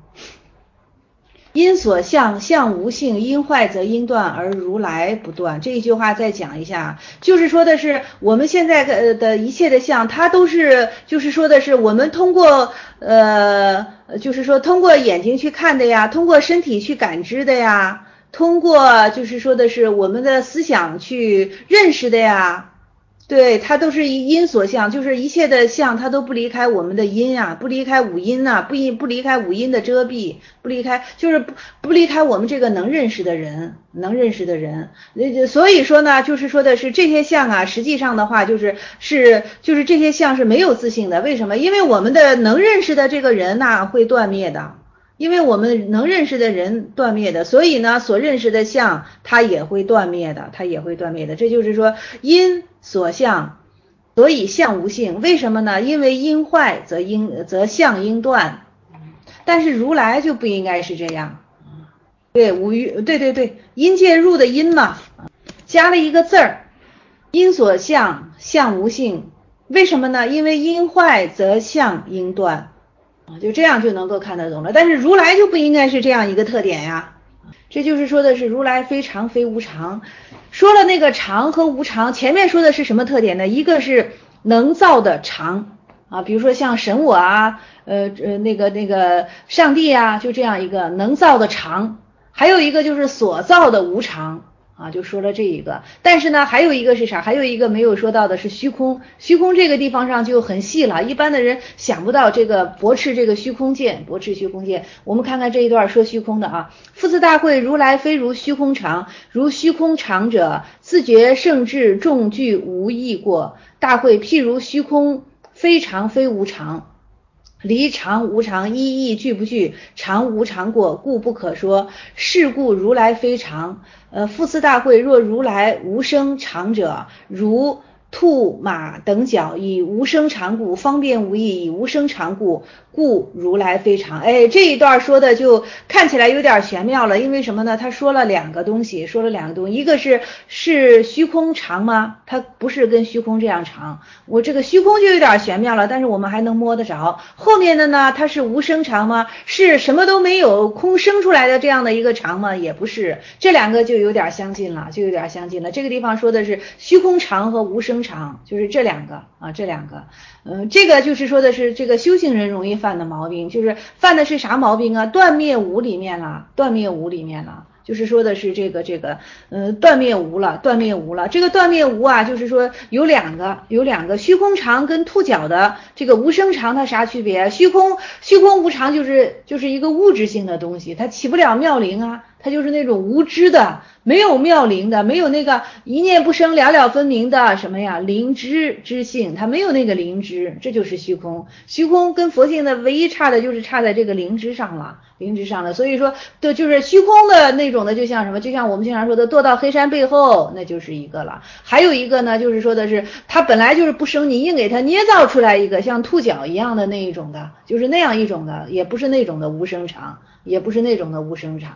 因所相，相无性，因坏则因断，而如来不断。这一句话再讲一下，就是说的是我们现在的的一切的相，它都是就是说的是我们通过呃，就是说通过眼睛去看的呀，通过身体去感知的呀，通过就是说的是我们的思想去认识的呀。对，它都是因所相，就是一切的相，它都不离开我们的因啊，不离开五因呐、啊，不不离开五因的遮蔽，不离开，就是不不离开我们这个能认识的人，能认识的人。所以说呢，就是说的是这些相啊，实际上的话就是是就是这些相是没有自性的，为什么？因为我们的能认识的这个人呐、啊、会断灭的。因为我们能认识的人断灭的，所以呢，所认识的相它也会断灭的，它也会断灭的。这就是说，因所相，所以相无性。为什么呢？因为因坏则因则相应断。但是如来就不应该是这样。对，无欲，对对对，因介入的因嘛，加了一个字儿，因所相，相无性。为什么呢？因为因坏则相应断。就这样就能够看得懂了。但是如来就不应该是这样一个特点呀，这就是说的是如来非常非无常。说了那个常和无常，前面说的是什么特点呢？一个是能造的常啊，比如说像神我啊，呃呃那个那个上帝啊，就这样一个能造的常。还有一个就是所造的无常啊，就说了这一个。但是呢，还有一个是啥？还有一个没有说到的是虚空。虚空这个地方上就很细了，一般的人想不到这个驳斥这个虚空见，驳斥虚空见。我们看看这一段说虚空的啊，复次大会，如来非如虚空常，如虚空常者，自觉圣智众具无异过。大会譬如虚空，非常非无常。离常无常，一亦具不具，常无常过，故不可说。是故如来非常。呃，复次大会，若如来无生常者，如兔马等角，以无生常故，方便无益，以无生常故，故如来非常。哎，这一段说的就看起来有点玄妙了，因为什么呢？他说了两个东西，说了两个东西，一个是是虚空常吗？它不是跟虚空这样常，我这个虚空就有点玄妙了，但是我们还能摸得着。后面的呢，它是无生常吗？是什么都没有，空生出来的这样的一个常吗？也不是，这两个就有点相近了，就有点相近了。这个地方说的是虚空常和无生常，就是这两个啊，这两个。嗯，这个就是说的是这个修行人容易犯的毛病，就是犯的是啥毛病啊？断灭无里面了，断灭无里面了。就是说的是这个这个，呃，断灭无了，断灭无了。这个断灭无啊，就是说有两个，有两个虚空常跟兔角的这个无生常，它啥区别？虚空虚空无常就是就是一个物质性的东西，它起不了妙灵啊，它就是那种无知的，没有妙灵的，没有那个一念不生了了分明的什么呀灵知之性，它没有那个灵知，这就是虚空。虚空跟佛性的唯一差的就是差在这个灵知上了。灵知上了，所以说对，就是虚空的那种的，就像什么，就像我们经常说的堕到黑山背后，那就是一个了。还有一个呢，就是说的是它本来就是不生，你硬给它捏造出来一个像兔角一样的那一种的，就是那样一种的，也不是那种的无生常，也不是那种的无生常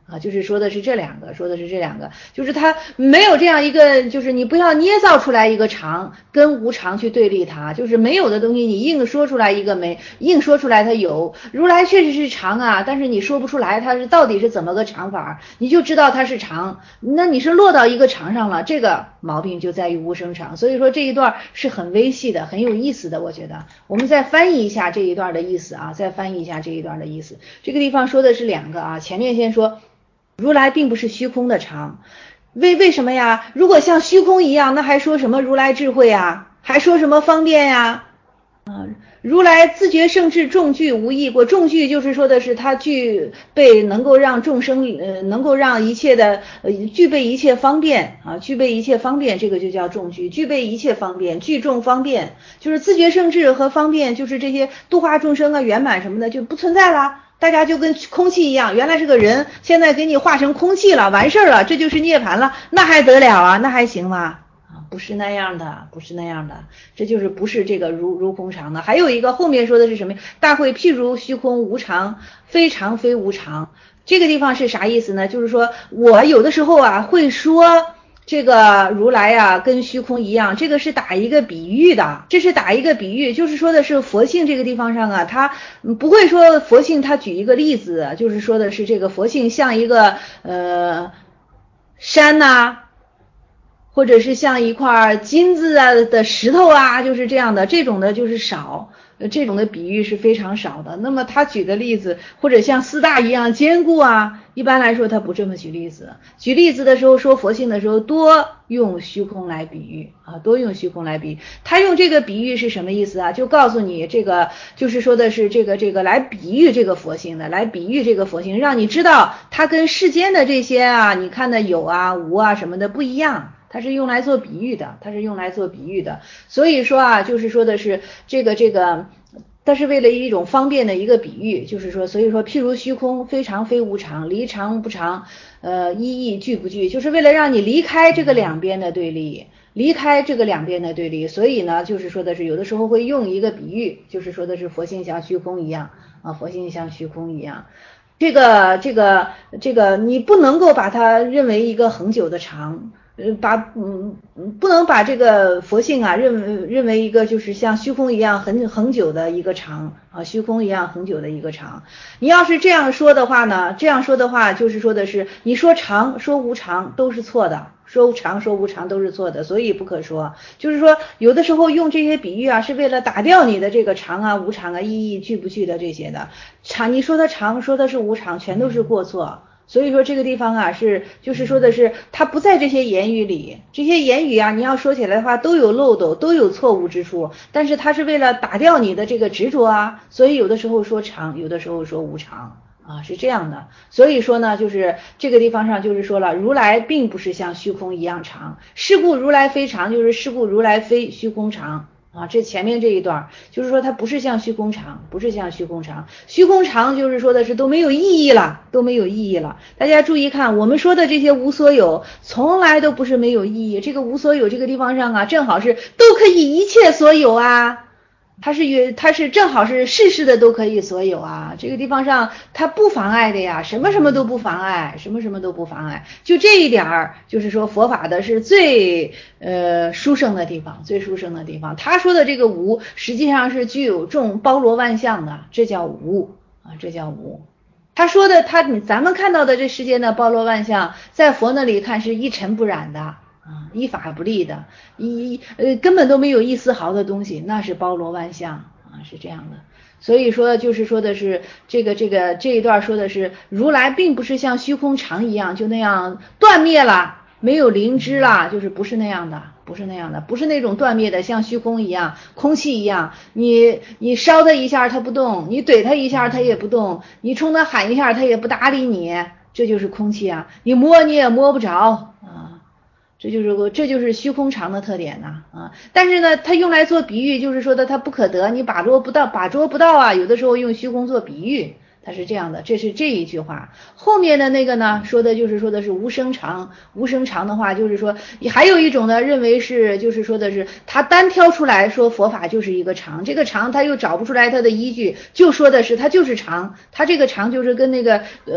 啊，就是说的是这两个，说的是这两个，就是它没有这样一个，就是你不要捏造出来一个常跟无常去对立它，就是没有的东西你硬说出来一个没，硬说出来它有。如来确实是常啊，但是你说不出来它是到底是怎么个常法，你就知道它是常，那你是落到一个常上了，这个毛病就在于无生常。所以说这一段是很微细的，很有意思的，我觉得我们再翻译一下这一段的意思啊，再翻译一下这一段的意思。这个地方说的是两个啊，前面先说如来并不是虚空的常，为为什么呀？如果像虚空一样，那还说什么如来智慧啊？还说什么方便呀？啊，如来自觉圣智众具无异过，众具就是说的是他具备能够让众生呃能够让一切的呃具备一切方便啊，具备一切方便，这个就叫众具，具备一切方便，具众方便，就是自觉圣智和方便，就是这些度化众生啊圆满什么的就不存在了。大家就跟空气一样，原来是个人，现在给你化成空气了，完事儿了，这就是涅槃了，那还得了啊？那还行吗？啊，不是那样的，不是那样的，这就是不是这个如如空常的。还有一个后面说的是什么？大会譬如虚空无常，非常非无常。这个地方是啥意思呢？就是说我有的时候啊会说这个如来啊跟虚空一样，这个是打一个比喻的，这是打一个比喻，就是说的是佛性这个地方上啊，他不会说佛性，他举一个例子，就是说的是这个佛性像一个呃山呐、啊。或者是像一块金子啊的石头啊，就是这样的，这种的就是少，这种的比喻是非常少的。那么他举的例子，或者像四大一样坚固啊，一般来说他不这么举例子。举例子的时候说佛性的时候，多用虚空来比喻啊，多用虚空来比喻。他用这个比喻是什么意思啊？就告诉你这个，就是说的是这个这个来比喻这个佛性的，来比喻这个佛性，让你知道它跟世间的这些啊，你看的有啊无啊什么的不一样。它是用来做比喻的，它是用来做比喻的，所以说啊，就是说的是这个这个，它是为了一种方便的一个比喻，就是说，所以说譬如虚空，非常非无常，离常不常，呃，一义具不具，就是为了让你离开这个两边的对立，离开这个两边的对立，所以呢，就是说的是有的时候会用一个比喻，就是说的是佛性像虚空一样啊，佛性像虚空一样。这个这个这个，你不能够把它认为一个恒久的常。把嗯不能把这个佛性啊认认为一个就是像虚空一样很恒久的一个常啊，虚空一样恒久的一个常。你要是这样说的话呢，这样说的话就是说的是你说常说无常都是错的，说常说无常都是错的，所以不可说。就是说有的时候用这些比喻啊，是为了打掉你的这个常啊无常啊意义具不具的这些的。常你说它常说它是无常，全都是过错。所以说这个地方啊是就是说的是它不在这些言语里，这些言语啊你要说起来的话都有漏斗，都有错误之处，但是它是为了打掉你的这个执着啊，所以有的时候说常，有的时候说无常啊，是这样的。所以说呢，就是这个地方上就是说了，如来并不是像虚空一样常，是故如来非常，就是是故如来非虚空常。啊，这前面这一段就是说它不是像虚空常，不是像虚空常，虚空常就是说的是都没有意义了，都没有意义了。大家注意看，我们说的这些无所有，从来都不是没有意义。这个无所有这个地方上啊，正好是都可以一切所有啊。它是与它是正好是事事的都可以所有啊，这个地方上它不妨碍的呀，什么什么都不妨碍，什么什么都不妨碍，就这一点儿，就是说佛法的是最呃殊胜的地方，最殊胜的地方。他说的这个无，实际上是具有众包罗万象的，这叫无啊，这叫无。他说的他咱们看到的这世间的包罗万象，在佛那里看是一尘不染的。啊，依法不立的，一呃根本都没有一丝毫的东西，那是包罗万象啊，是这样的。所以说就是说的是这个这个这一段说的是如来并不是像虚空常一样就那样断灭了，没有灵知了，就是不是那样的，不是那样的，不是那种断灭的，像虚空一样，空气一样，你你烧它一下它不动，你怼它一下它也不动，你冲它喊一下它也不搭理你，这就是空气啊，你摸你也摸不着啊。这就是个，这就是虚空常的特点呐 啊, 啊！但是呢，它用来做比喻，就是说的它不可得，你把握不到，把捉不到啊。有的时候用虚空做比喻，它是这样的，这是这一句话。后面的那个呢，说的就是说的是无生常，无生常的话，就是说还有一种呢，认为是就是说的是他单挑出来说佛法就是一个常，这个常他又找不出来他的依据，就说的是他就是常，他这个常就是跟那个呃。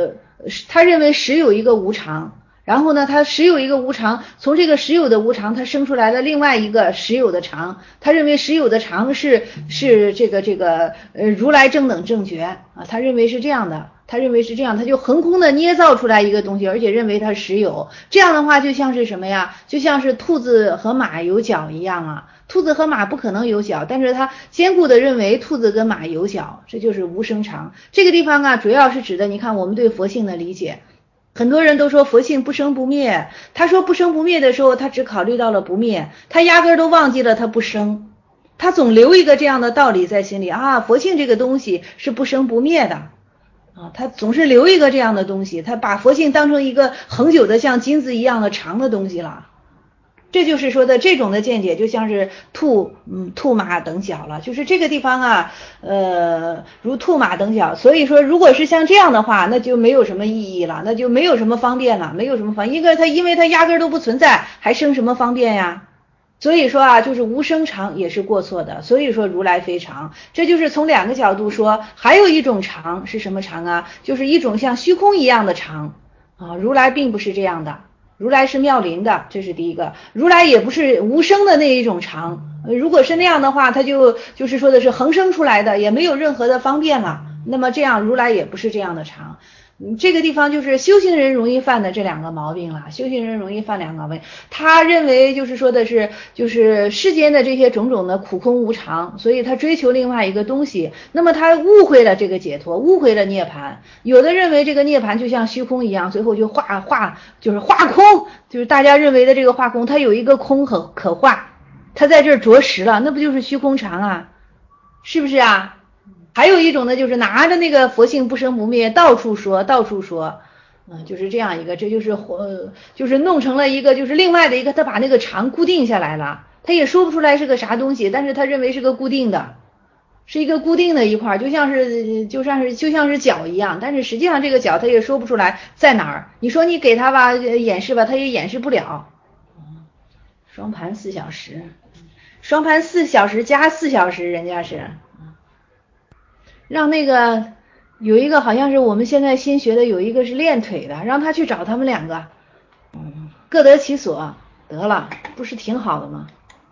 他认为实有一个无常，然后呢，他实有一个无常，从这个实有的无常，他生出来了另外一个实有的常，他认为实有的常是是这个这个呃如来正等正觉啊，他认为是这样的，他认为是这样，他就横空的捏造出来一个东西，而且认为它实有，这样的话就像是什么呀？就像是兔子和马有脚一样啊。兔子和马不可能有脚，但是他坚固的认为兔子跟马有脚，这就是无生常。这个地方啊，主要是指的，你看我们对佛性的理解，很多人都说佛性不生不灭，他说不生不灭的时候，他只考虑到了不灭，他压根儿都忘记了他不生，他总留一个这样的道理在心里啊，佛性这个东西是不生不灭的啊，他总是留一个这样的东西，他把佛性当成一个恒久的像金子一样的长的东西了。这就是说的这种的见解就像是兔嗯兔马等角了，就是这个地方啊呃如兔马等角，所以说如果是像这样的话，那就没有什么意义了，那就没有什么方便了，没有什么方便，因为它因为它压根都不存在，还生什么方便呀？所以说啊，就是无生常也是过错的，所以说如来非常，这就是从两个角度说。还有一种常是什么常啊？就是一种像虚空一样的常啊，如来并不是这样的。如来是妙龄的，这是第一个。如来也不是无生的那一种常，如果是那样的话，他就就是说的是恒生出来的，也没有任何的方便了。那么这样如来也不是这样的常。这个地方就是修行人容易犯的这两个毛病了，修行人容易犯两个毛病。他认为就是说的是，就是世间的这些种种的苦空无常，所以他追求另外一个东西，那么他误会了这个解脱，误会了涅槃。有的认为这个涅槃就像虚空一样，最后就化化就是化空，就是大家认为的这个化空，它有一个空可可化，它在这儿着实了，那不就是虚空常啊？是不是啊？还有一种呢，就是拿着那个佛性不生不灭，到处说，到处说，嗯，就是这样一个，这就是呃，就是弄成了一个，就是另外的一个，他把那个常固定下来了，他也说不出来是个啥东西，但是他认为是个固定的，是一个固定的一块，就像是就像是就像是脚一样，但是实际上这个脚他也说不出来在哪儿，你说你给他吧演示吧，他也演示不了。双盘四小时，双盘四小时加四小时，人家是。让那个有一个好像是我们现在新学的，有一个是练腿的，让他去找他们两个，嗯，各得其所，得了，不是挺好的吗？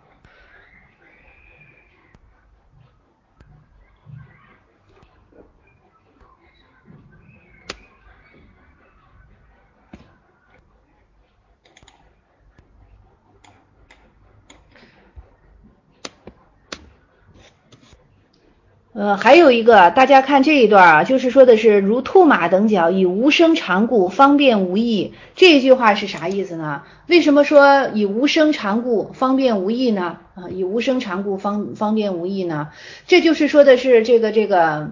呃，还有一个，大家看这一段啊，就是说的是如兔马等角，以无生常故，方便无益。这一句话是啥意思呢？为什么说以无生常故，方便无益呢？啊，以无生常故方方便无益呢？这就是说的是这个这个。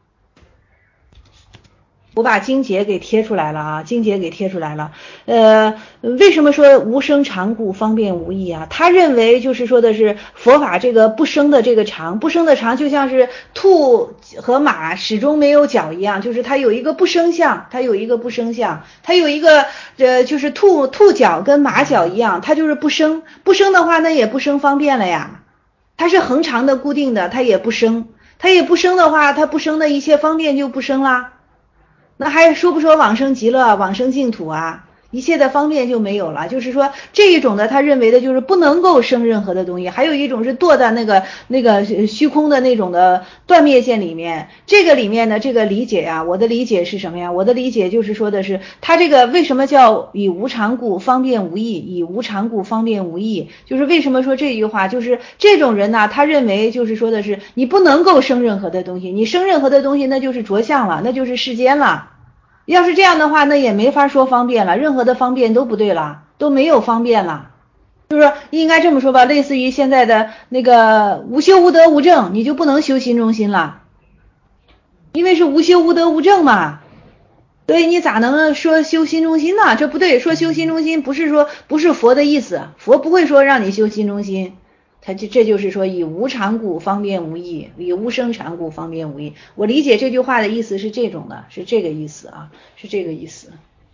我把经节给贴出来了啊，经节给贴出来了。呃，为什么说无生常故方便无益啊？他认为就是说的是佛法这个不生的这个常，不生的常就像是兔和马始终没有脚一样，就是它有一个不生相，它有一个不生相，它有一个呃就是兔兔脚跟马脚一样，它就是不生，不生的话那也不生方便了呀。它是恒常的固定的，它也不生，它也不生的话，它不生的一切方便就不生啦。那还说不说往生极乐、往生净土啊？一切的方便就没有了。就是说这一种的，他认为的就是不能够生任何的东西。还有一种是堕在那个那个虚空的那种的断灭线里面。这个里面呢，这个理解呀、啊，我的理解是什么呀？我的理解就是说的是，他这个为什么叫以无常故方便无益？以无常故方便无益，就是为什么说这句话？就是这种人呢，他认为就是说的是你不能够生任何的东西，你生任何的东西那就是着相了，那就是世间了。要是这样的话，那也没法说方便了，任何的方便都不对了，都没有方便了。就是说应该这么说吧，类似于现在的那个无修无得无证，你就不能修心中心了，因为是无修无得无证嘛。所以你咋能说修心中心呢？这不对，说修心中心不是说不是佛的意思，佛不会说让你修心中心。他就这就是说以无常故方便无益，以无生常故方便无益。我理解这句话的意思是这种的，是这个意思啊，是这个意思。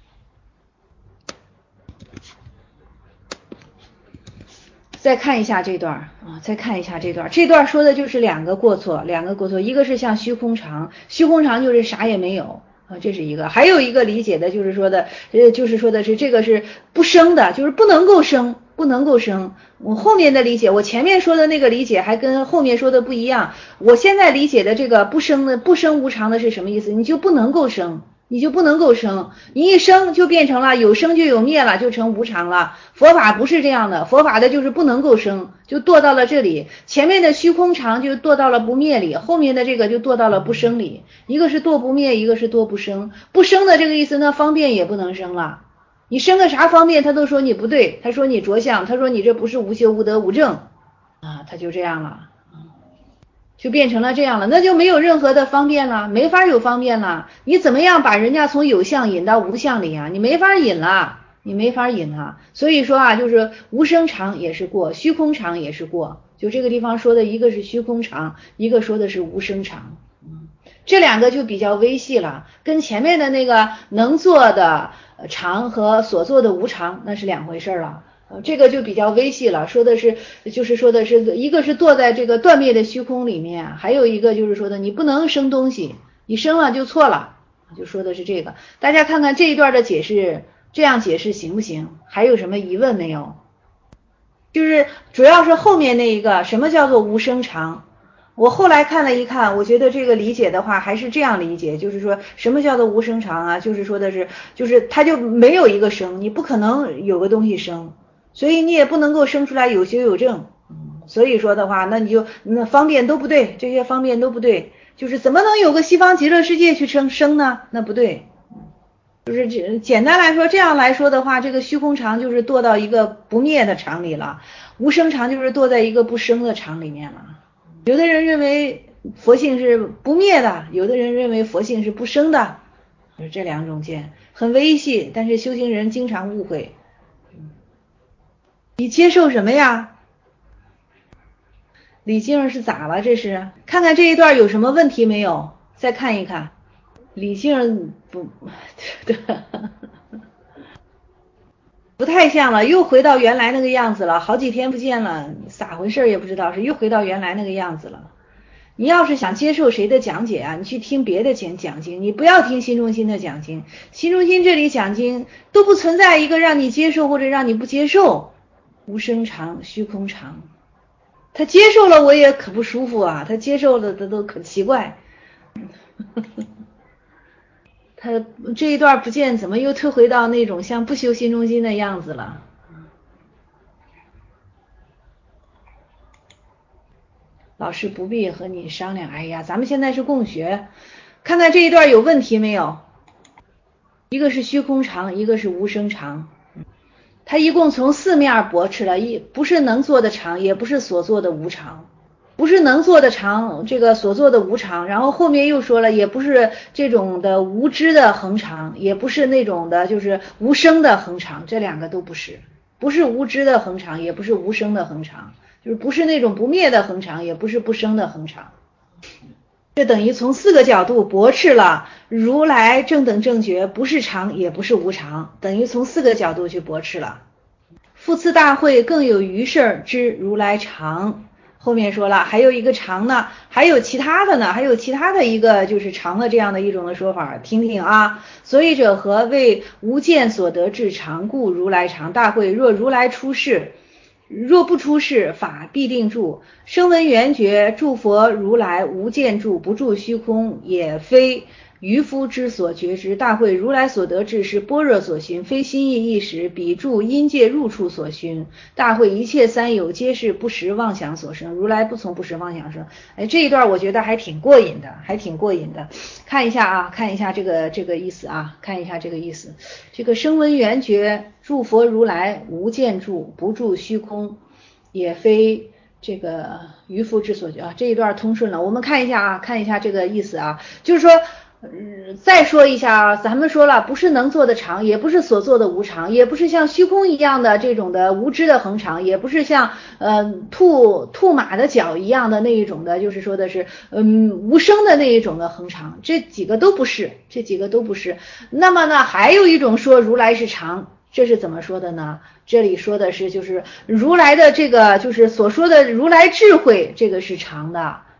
再看一下这段啊，再看一下这段，这段说的就是两个过错，两个过错，一个是像虚空常，虚空常就是啥也没有啊，这是一个。还有一个理解的就是说的，呃，就是说的是这个是不生的，就是不能够生，不能够生。我后面的理解，我前面说的那个理解还跟后面说的不一样。我现在理解的这个不生的、不生无常的是什么意思？你就不能够生。你就不能够生，你一生就变成了有生就有灭了，就成无常了。佛法不是这样的，佛法的就是不能够生，就堕到了这里。前面的虚空常就堕到了不灭里，后面的这个就堕到了不生里。一个是堕不灭，一个是堕不生。不生的这个意思，那方便也不能生了。你生个啥方便，他都说你不对，他说你着相，他说你这不是无修无得无正啊，他就这样了。就变成了这样了，那就没有任何的方便了，没法有方便了。你怎么样把人家从有相引到无相里啊？你没法引了，你没法引了。所以说啊，就是无生常也是过，虚空常也是过。就这个地方说的一个是虚空常，一个说的是无生常。这两个就比较微细了，跟前面的那个能做的常和所做的无常那是两回事了。呃，这个就比较微细了，说的是，就是说的是一个是堕在这个断灭的虚空里面，还有一个就是说的你不能生东西，你生了就错了，就说的是这个。大家看看这一段的解释，这样解释行不行？还有什么疑问没有？就是主要是后面那一个，什么叫做无生常？我后来看了一看，我觉得这个理解的话还是这样理解，就是说什么叫做无生常啊？就是说的是，就是它就没有一个生，你不可能有个东西生。所以你也不能够生出来有修有正，所以说的话，那你就那方便都不对，这些方便都不对，就是怎么能有个西方极乐世界去生生呢？那不对，就是简单来说，这样来说的话，这个虚空常就是堕到一个不灭的常里了，无生常就是堕在一个不生的常里面了。有的人认为佛性是不灭的，有的人认为佛性是不生的，就是这两种见，很微细，但是修行人经常误会。你接受什么呀？李静是咋了？这是看看这一段有什么问题没有？再看一看。李静不，不太像了，又回到原来那个样子了。好几天不见了，咋回事也不知道，是又回到原来那个样子了。你要是想接受谁的讲解啊，你去听别的讲讲经，你不要听新中心的讲经。新中心这里讲经都不存在一个让你接受或者让你不接受。无生常，虚空常，他接受了我也可不舒服啊，他接受了的都可奇怪。他这一段不见怎么又退回到那种像不修心中心的样子了。老师不必和你商量，哎呀，咱们现在是共学，看看这一段有问题没有？一个是虚空常，一个是无生常。他一共从四面驳斥了，一不是能做的常，也不是所做的无常，不是能做的常，这个所做的无常，然后后面又说了，也不是这种的无知的恒常，也不是那种的就是无生的恒常，这两个都不是，不是无知的恒常，也不是无生的恒常，就是不是那种不灭的恒常，也不是不生的恒常。这等于从四个角度驳斥了如来正等正觉不是常也不是无常，等于从四个角度去驳斥了。复次大会更有余事之如来常，后面说了还有一个常呢，还有其他的呢，还有其他的一个就是常的这样的一种的说法，听听啊。所以者何为无见所得至常故如来常。大会若如来出世，若不出世，法必定住。声闻缘觉住佛如来无见住，不住虚空，也非渔夫之所觉知。大会如来所得智是般若所寻，非心意意识，彼住因界入处所寻。大会一切三有皆是不实妄想所生，如来不从不实妄想生。哎，这一段我觉得还挺过瘾的，还挺过瘾的。看一下啊，看一下这个这个意思啊，看一下这个意思。这个声闻缘觉住佛如来无见住，不住虚空，也非这个渔夫之所觉啊。这一段通顺了，我们看一下啊，看一下这个意思啊，就是说。嗯，再说一下啊，咱们说了，不是能做的常，也不是所做的无常，也不是像虚空一样的这种的无知的恒常，也不是像呃兔兔马的脚一样的那一种的，就是说的是嗯无声的那一种的恒常，这几个都不是，这几个都不是。那么呢，还有一种说如来是常，这是怎么说的呢？这里说的是就是如来的这个就是所说的如来智慧，这个是常的。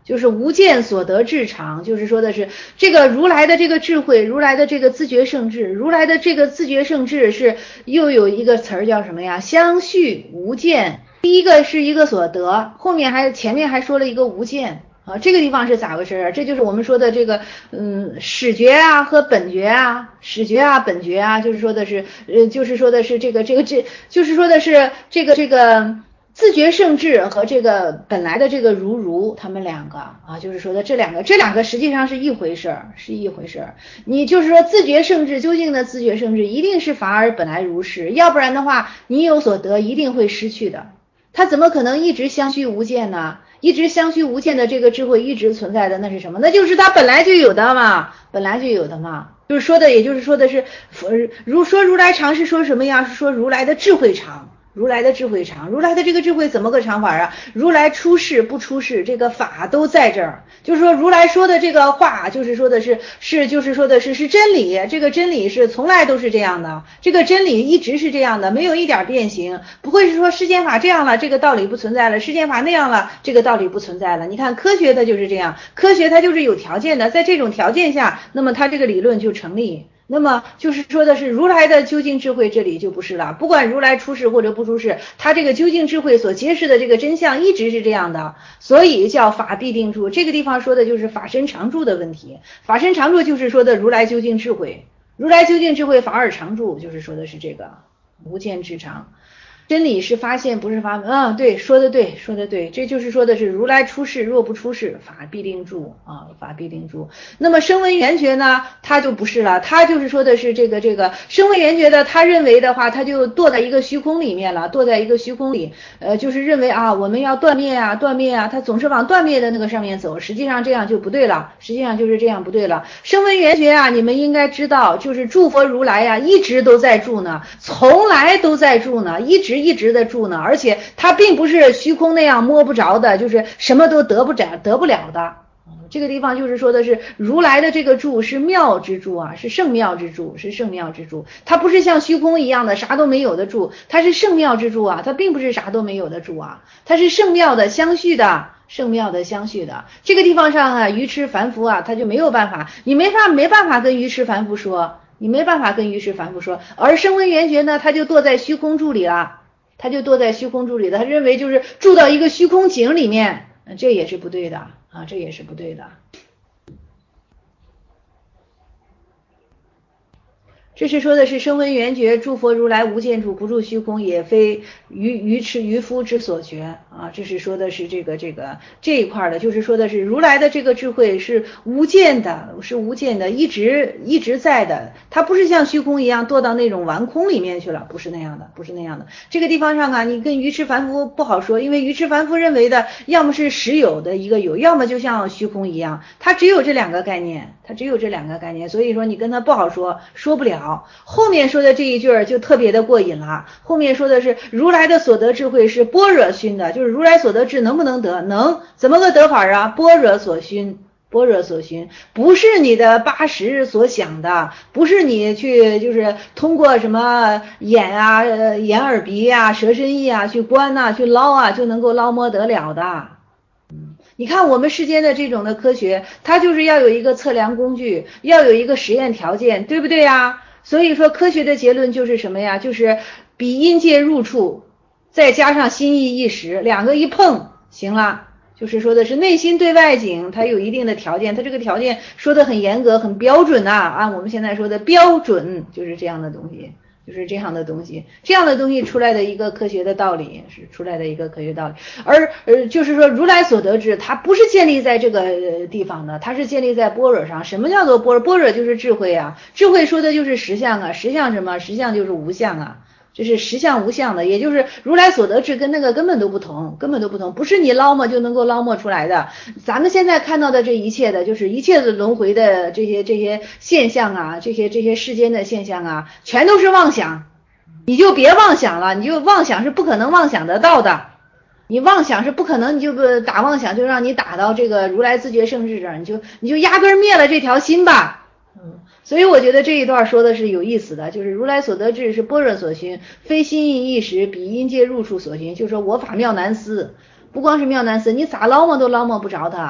就是无见所得智常，就是说的是这个如来的这个智慧，如来的这个自觉圣智，如来的这个自觉圣智是又有一个词儿叫什么呀？相续无见。第一个是一个所得，后面还前面还说了一个无见啊，这个地方是咋回事啊？这就是我们说的这个嗯始觉啊和本觉啊，始觉啊本觉啊，就是说的是呃就是说的是这个这个这就是说的是这个这个。自觉圣智和这个本来的这个如如，他们两个啊，就是说的这两个，这两个实际上是一回事儿，是一回事儿。你就是说自觉圣智，究竟的自觉圣智一定是法尔本来如是，要不然的话，你有所得一定会失去的。它怎么可能一直相续无间呢？一直相续无间的这个智慧一直存在的，那是什么？那就是它本来就有的嘛，本来就有的嘛。就是说的，也就是说的是，如说如来常是说什么呀？是说如来的智慧常。如来的智慧常，如来的这个智慧怎么个常法啊？如来出世不出世，这个法都在这儿。就是说如来说的这个话，就是说的是是就是说的是是真理，这个真理是从来都是这样的，这个真理一直是这样的，没有一点变形，不会是说世间法这样了，这个道理不存在了，世间法那样了，这个道理不存在了。你看科学它就是这样，科学它就是有条件的，在这种条件下，那么它这个理论就成立。那么就是说的是如来的究竟智慧，这里就不是了。不管如来出世或者不出世，他这个究竟智慧所揭示的这个真相一直是这样的，所以叫法必定住。这个地方说的就是法身常住的问题。法身常住就是说的如来究竟智慧，如来究竟智慧法尔常住，就是说的是这个无间之常。真理是发现，不是发明。嗯，对，说的对，说的对，这就是说的是如来出世，若不出世，法必定住啊，法必定住。那么声闻缘觉呢，他就不是了，他就是说的是这个这个声闻缘觉的，他认为的话，他就堕在一个虚空里面了，堕在一个虚空里，呃，就是认为啊，我们要断灭啊，断灭啊，他总是往断灭的那个上面走，实际上这样就不对了，实际上就是这样不对了。声闻缘觉啊，你们应该知道，就是诸佛如来呀、啊，一直都在住呢，从来都在住呢，一直。一直的住呢，而且它并不是虚空那样摸不着的，就是什么都得不着得不了的。这个地方就是说的是如来的这个住是妙之住啊，是圣妙之住，是圣妙之住。它不是像虚空一样的啥都没有的住，它是圣妙之住啊，它并不是啥都没有的住啊，它是圣妙的相续的。圣妙的相续的这个地方上啊，愚痴凡夫啊，他就没有办法，你没法没办法跟愚痴凡夫说，你没办法跟愚痴凡夫说，而声闻缘觉呢，他就堕在虚空住里了。他就堕在虚空住里的，他认为就是住到一个虚空井里面，这也是不对的啊，这也是不对的。这是说的是声闻缘觉，诸佛如来无间住，不住虚空，也非愚愚痴愚夫之所觉啊。这是说的是这个这个这一块的，就是说的是如来的这个智慧是无间的，是无间的，一直一直在的，它不是像虚空一样堕到那种完空里面去了，不是那样的，不是那样的。这个地方上啊，你跟愚痴凡夫不好说，因为愚痴凡夫认为的要么是实有的一个有，要么就像虚空一样，它只有这两个概念，它只有这两个概念，所以说你跟他不好说，说不了。后面说的这一句就特别的过瘾了，后面说的是如来的所得智慧是般若熏的，就是如来所得智能不能得？能，怎么个得法啊？般若所熏，般若所熏，不是你的八识所想的，不是你去就是通过什么眼啊、呃、眼耳鼻啊、舌身意啊去观啊、去捞啊就能够捞摸得了的。你看我们世间的这种的科学，它就是要有一个测量工具，要有一个实验条件，对不对呀？所以说科学的结论就是什么呀？就是比阴界入处，再加上心意意识，两个一碰，行了。就是说的是内心对外境，它有一定的条件，它这个条件说的很严格、很标准呐、啊。按我们现在说的标准，就是这样的东西。就是这样的东西，这样的东西出来的一个科学的道理，是出来的一个科学道理。而呃，就是说如来所得智，它不是建立在这个地方的，它是建立在般若上。什么叫做般若？般若就是智慧啊，智慧说的就是实相啊，实相什么？实相就是无相啊。这是实相无相的，也就是如来所得智跟那个根本都不同，根本都不同，不是你捞摸就能够捞摸出来的。咱们现在看到的这一切的，就是一切的轮回的这些这些现象啊，这些这些世间的现象啊，全都是妄想。你就别妄想了，你就妄想是不可能妄想得到的，你妄想是不可能，你就不打妄想就让你打到这个如来自觉圣智这儿，你就你就压根灭了这条心吧。嗯，所以我觉得这一段说的是有意思的，就是如来所得智是般若所熏，非心意意识，比阴界入处所熏，就是说我法妙难思，不光是妙难思，你咋捞摸都捞摸不着它。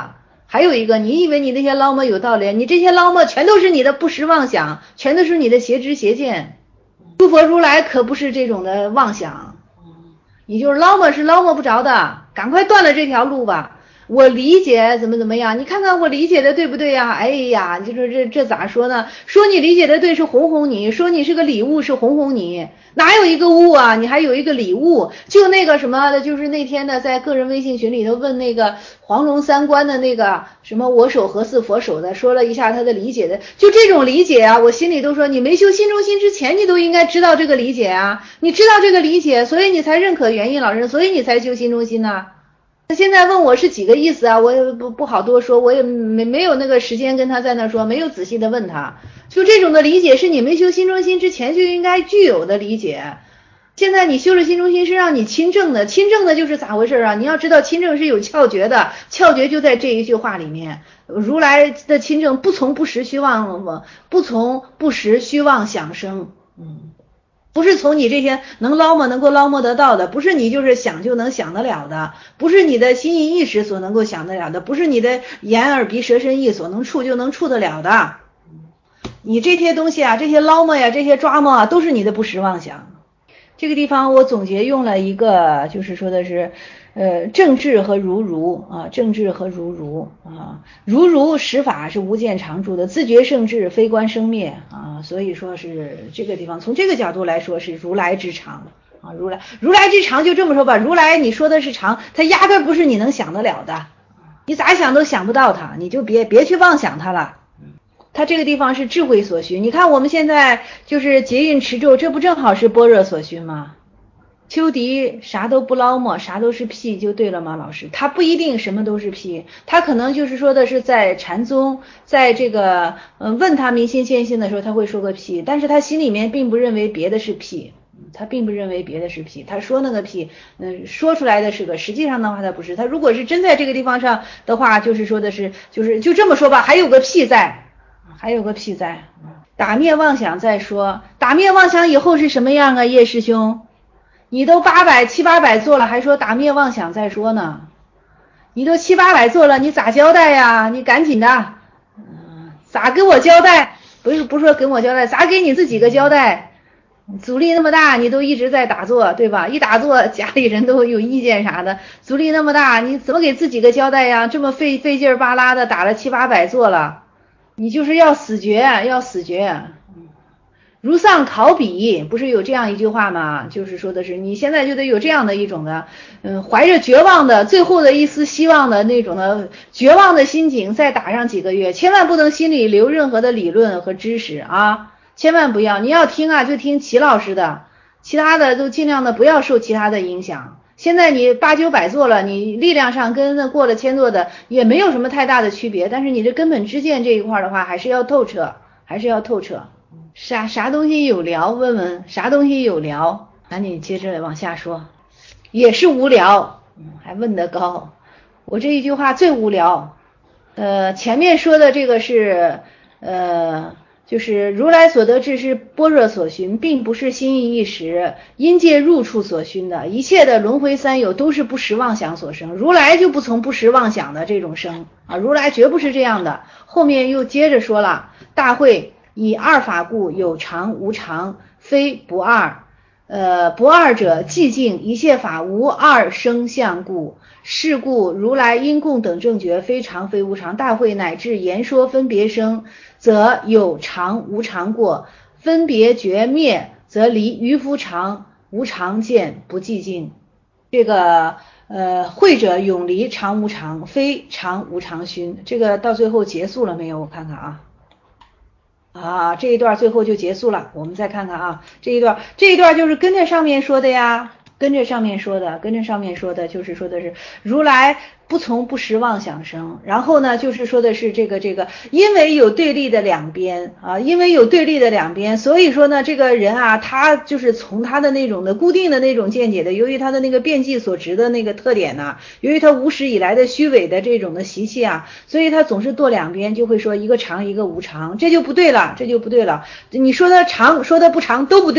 还有一个，你以为你那些捞摸有道理，你这些捞摸全都是你的不实妄想，全都是你的邪知邪见。诸佛如来可不是这种的妄想，你就是捞摸是捞摸不着的，赶快断了这条路吧。我理解怎么怎么样，你看看我理解的对不对呀？哎呀，你就说这这咋说呢？说你理解的对是哄哄你，说你是个礼物是哄哄你，哪有一个物啊？你还有一个礼物，就那个什么的，就是那天的在个人微信群里头问那个黄龙三观的那个什么我手何似佛手的，说了一下他的理解的，就这种理解啊，我心里都说你没修心中心之前，你都应该知道这个理解啊，你知道这个理解，所以你才认可元印老师，所以你才修心中心呢。他现在问我是几个意思啊，我也不不好多说，我也没没有那个时间跟他在那说，没有仔细的问他。就这种的理解是你没修心中心之前就应该具有的理解。现在你修了心中心是让你亲证的，亲证的就是咋回事啊？你要知道亲证是有窍诀的，窍诀就在这一句话里面。如来的亲证不从不实虚妄，不从不实虚妄想生。嗯。不是从你这些能捞摸能够捞摸得到的，不是你就是想就能想得了的，不是你的心意意识所能够想得了的，不是你的眼耳鼻舌身意所能触就能触得了的。你这些东西啊，这些捞摸呀，这些抓摸啊，都是你的不实妄想。这个地方我总结用了一个，就是说的是呃，正智和如如啊，正智和如如啊，如如实法是无见常住的，自觉圣智非观生灭啊，所以说是这个地方从这个角度来说是如来之常啊，如来如来之常就这么说吧，如来你说的是常，它压根不是你能想得了的，你咋想都想不到它，你就别别去妄想它了。它这个地方是智慧所需，你看我们现在就是结印持咒，这不正好是般若所需吗？秋笛啥都不捞摸，啥都是屁就对了吗？老师，他不一定什么都是屁，他可能就是说的是在禅宗，在这个嗯问他明心见性的时候，他会说个屁，但是他心里面并不认为别的是屁，他并不认为别的是屁，他说那个屁，嗯，说出来的是个，实际上的话他不是，他如果是真在这个地方上的话，就是说的是，就是就这么说吧，还有个屁在，还有个屁在，打灭妄想再说，打灭妄想以后是什么样啊，叶师兄？你都八百七八百做了，还说打灭妄想再说呢？你都七八百做了，你咋交代呀？你赶紧的，嗯，咋给我交代？不是不是说跟我交代，咋给你自己个交代？阻力那么大，你都一直在打坐，对吧？一打坐，家里人都有意见啥的，阻力那么大，你怎么给自己个交代呀？这么费费劲儿巴拉的打了七八百做了，你就是要死绝，要死绝。如丧考妣，不是有这样一句话吗？就是说的是你现在就得有这样的一种的，嗯，怀着绝望的最后的一丝希望的那种的绝望的心境，再打上几个月，千万不能心里留任何的理论和知识啊，千万不要，你要听啊就听齐老师的，其他的都尽量的不要受其他的影响。现在你八九百做了，你力量上跟那过了千做的也没有什么太大的区别，但是你这根本知见这一块的话，还是要透彻，还是要透彻。啥啥东西有聊？问问啥东西有聊？赶紧接着往下说，也是无聊，还问得高。我这一句话最无聊。呃，前面说的这个是呃，就是如来所得智是般若所寻，并不是心意一时因界入处所寻的，一切的轮回三有都是不实妄想所生，如来就不从不实妄想的这种生啊，如来绝不是这样的。后面又接着说了，大会以二法故，有常无常，非不二。呃，不二者寂静，一切法无二生相故。是故如来因供等正觉，非常非无常。大会乃至言说分别生，则有常无常过；分别觉灭，则离愚夫常无常见不寂静。这个呃，会者永离常无常，非常无常熏。这个到最后结束了没有？我看看啊。啊，这一段最后就结束了，我们再看看啊，这一段这一段就是跟着上面说的呀，跟着上面说的，跟着上面说的就是说的是如来不从不实妄想生，然后呢就是说的是这个这个，因为有对立的两边啊，因为有对立的两边，所以说呢这个人啊，他就是从他的那种的固定的那种见解的，由于他的那个变计所执的那个特点呢、啊，由于他无始以来的虚伪的这种的习气啊，所以他总是剁两边，就会说一个常一个无常，这就不对了，这就不对了。你说他长说他不长都不对，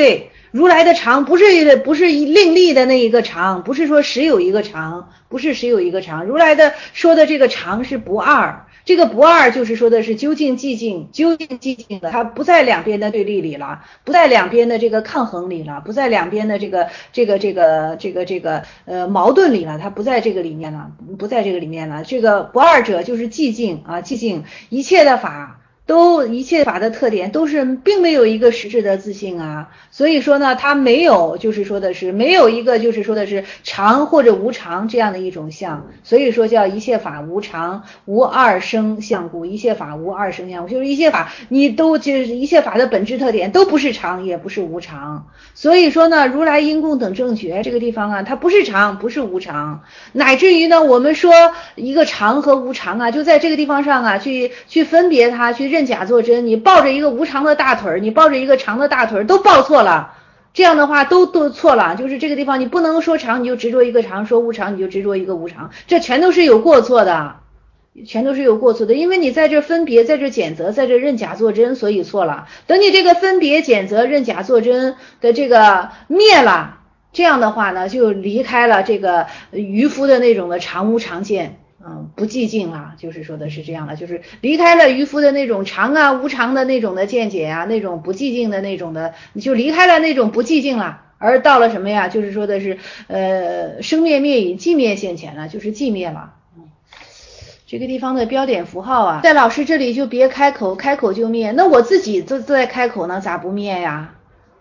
如来的常不是不是另立的那一个常，不是说实有一个常，不是实有一个常，如来的说的这个常是不二，这个不二就是说的是究竟寂静，究竟寂静的，它不在两边的对立里了，不在两边的这个抗衡里了，不在两边的这个这个这个这个这个呃矛盾里了，它不在这个里面了，不在这个里面了。这个不二者就是寂静啊，寂静，一切的法。都一切法的特点都是并没有一个实质的自性啊，所以说呢，它没有就是说的是没有一个就是说的是常或者无常这样的一种相，所以说叫一切法无常无二生相故，一切法无二生相故，就是一切法你都就是一切法的本质特点都不是常也不是无常，所以说呢，如来因供等正觉这个地方啊，它不是常不是无常，乃至于呢，我们说一个常和无常啊，就在这个地方上啊，去去分别它，去认假作真，你抱着一个无常的大腿，你抱着一个长的大腿都抱错了，这样的话都都错了，就是这个地方你不能说常你就执着一个常，说无常你就执着一个无常，这全都是有过错的，全都是有过错的，因为你在这分别，在这检责，在这认假作真，所以错了。等你这个分别检责认假作真的这个灭了，这样的话呢，就离开了这个渔夫的那种的常无常见。嗯，不寂静了，就是说的是这样的，就是离开了渔夫的那种常啊无常的那种的见解啊，那种不寂静的那种的，你就离开了那种不寂静了，而到了什么呀？就是说的是呃生灭灭已寂灭现前了，就是寂灭了。这个地方的标点符号啊，在老师这里就别开口，开口就灭。那我自己都在开口呢，咋不灭呀？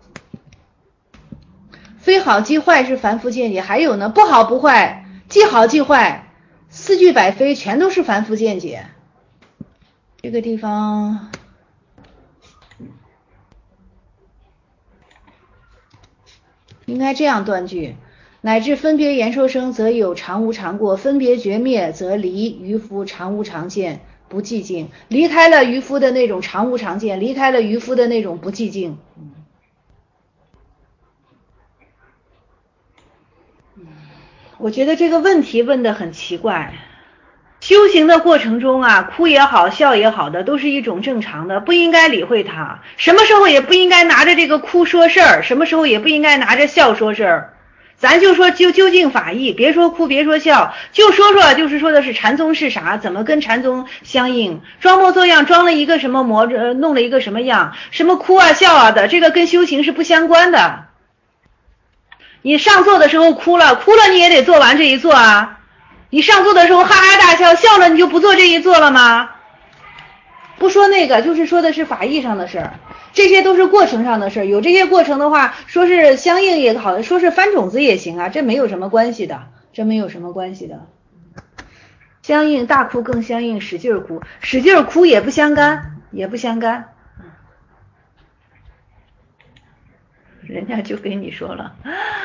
非好即坏是凡夫见解，还有呢，不好不坏，既好既坏。四句百非全都是凡夫见解，这个地方应该这样断句，乃至分别言受生则有常无常过，分别绝灭则离渔夫常无常见不寂静，离开了渔夫的那种常无常见，离开了渔夫的那种不寂静。我觉得这个问题问得很奇怪。修行的过程中啊，哭也好，笑也好的，都是一种正常的，不应该理会它。什么时候也不应该拿着这个哭说事儿，什么时候也不应该拿着笑说事儿。咱就说究究竟法义，别说哭，别说笑，就说说就是说的是禅宗是啥，怎么跟禅宗相应，装模作样装了一个什么模，呃，弄了一个什么样，什么哭啊笑啊的，这个跟修行是不相关的。你上座的时候哭了，哭了你也得做完这一座啊。你上座的时候哈哈大笑，笑了你就不做这一座了吗？不说那个，就是说的是法义上的事儿，这些都是过程上的事儿。有这些过程的话，说是相应也好，说是翻种子也行啊，这没有什么关系的，这没有什么关系的。相应大哭更相应，使劲哭，使劲哭也不相干，也不相干。人家就跟你说了。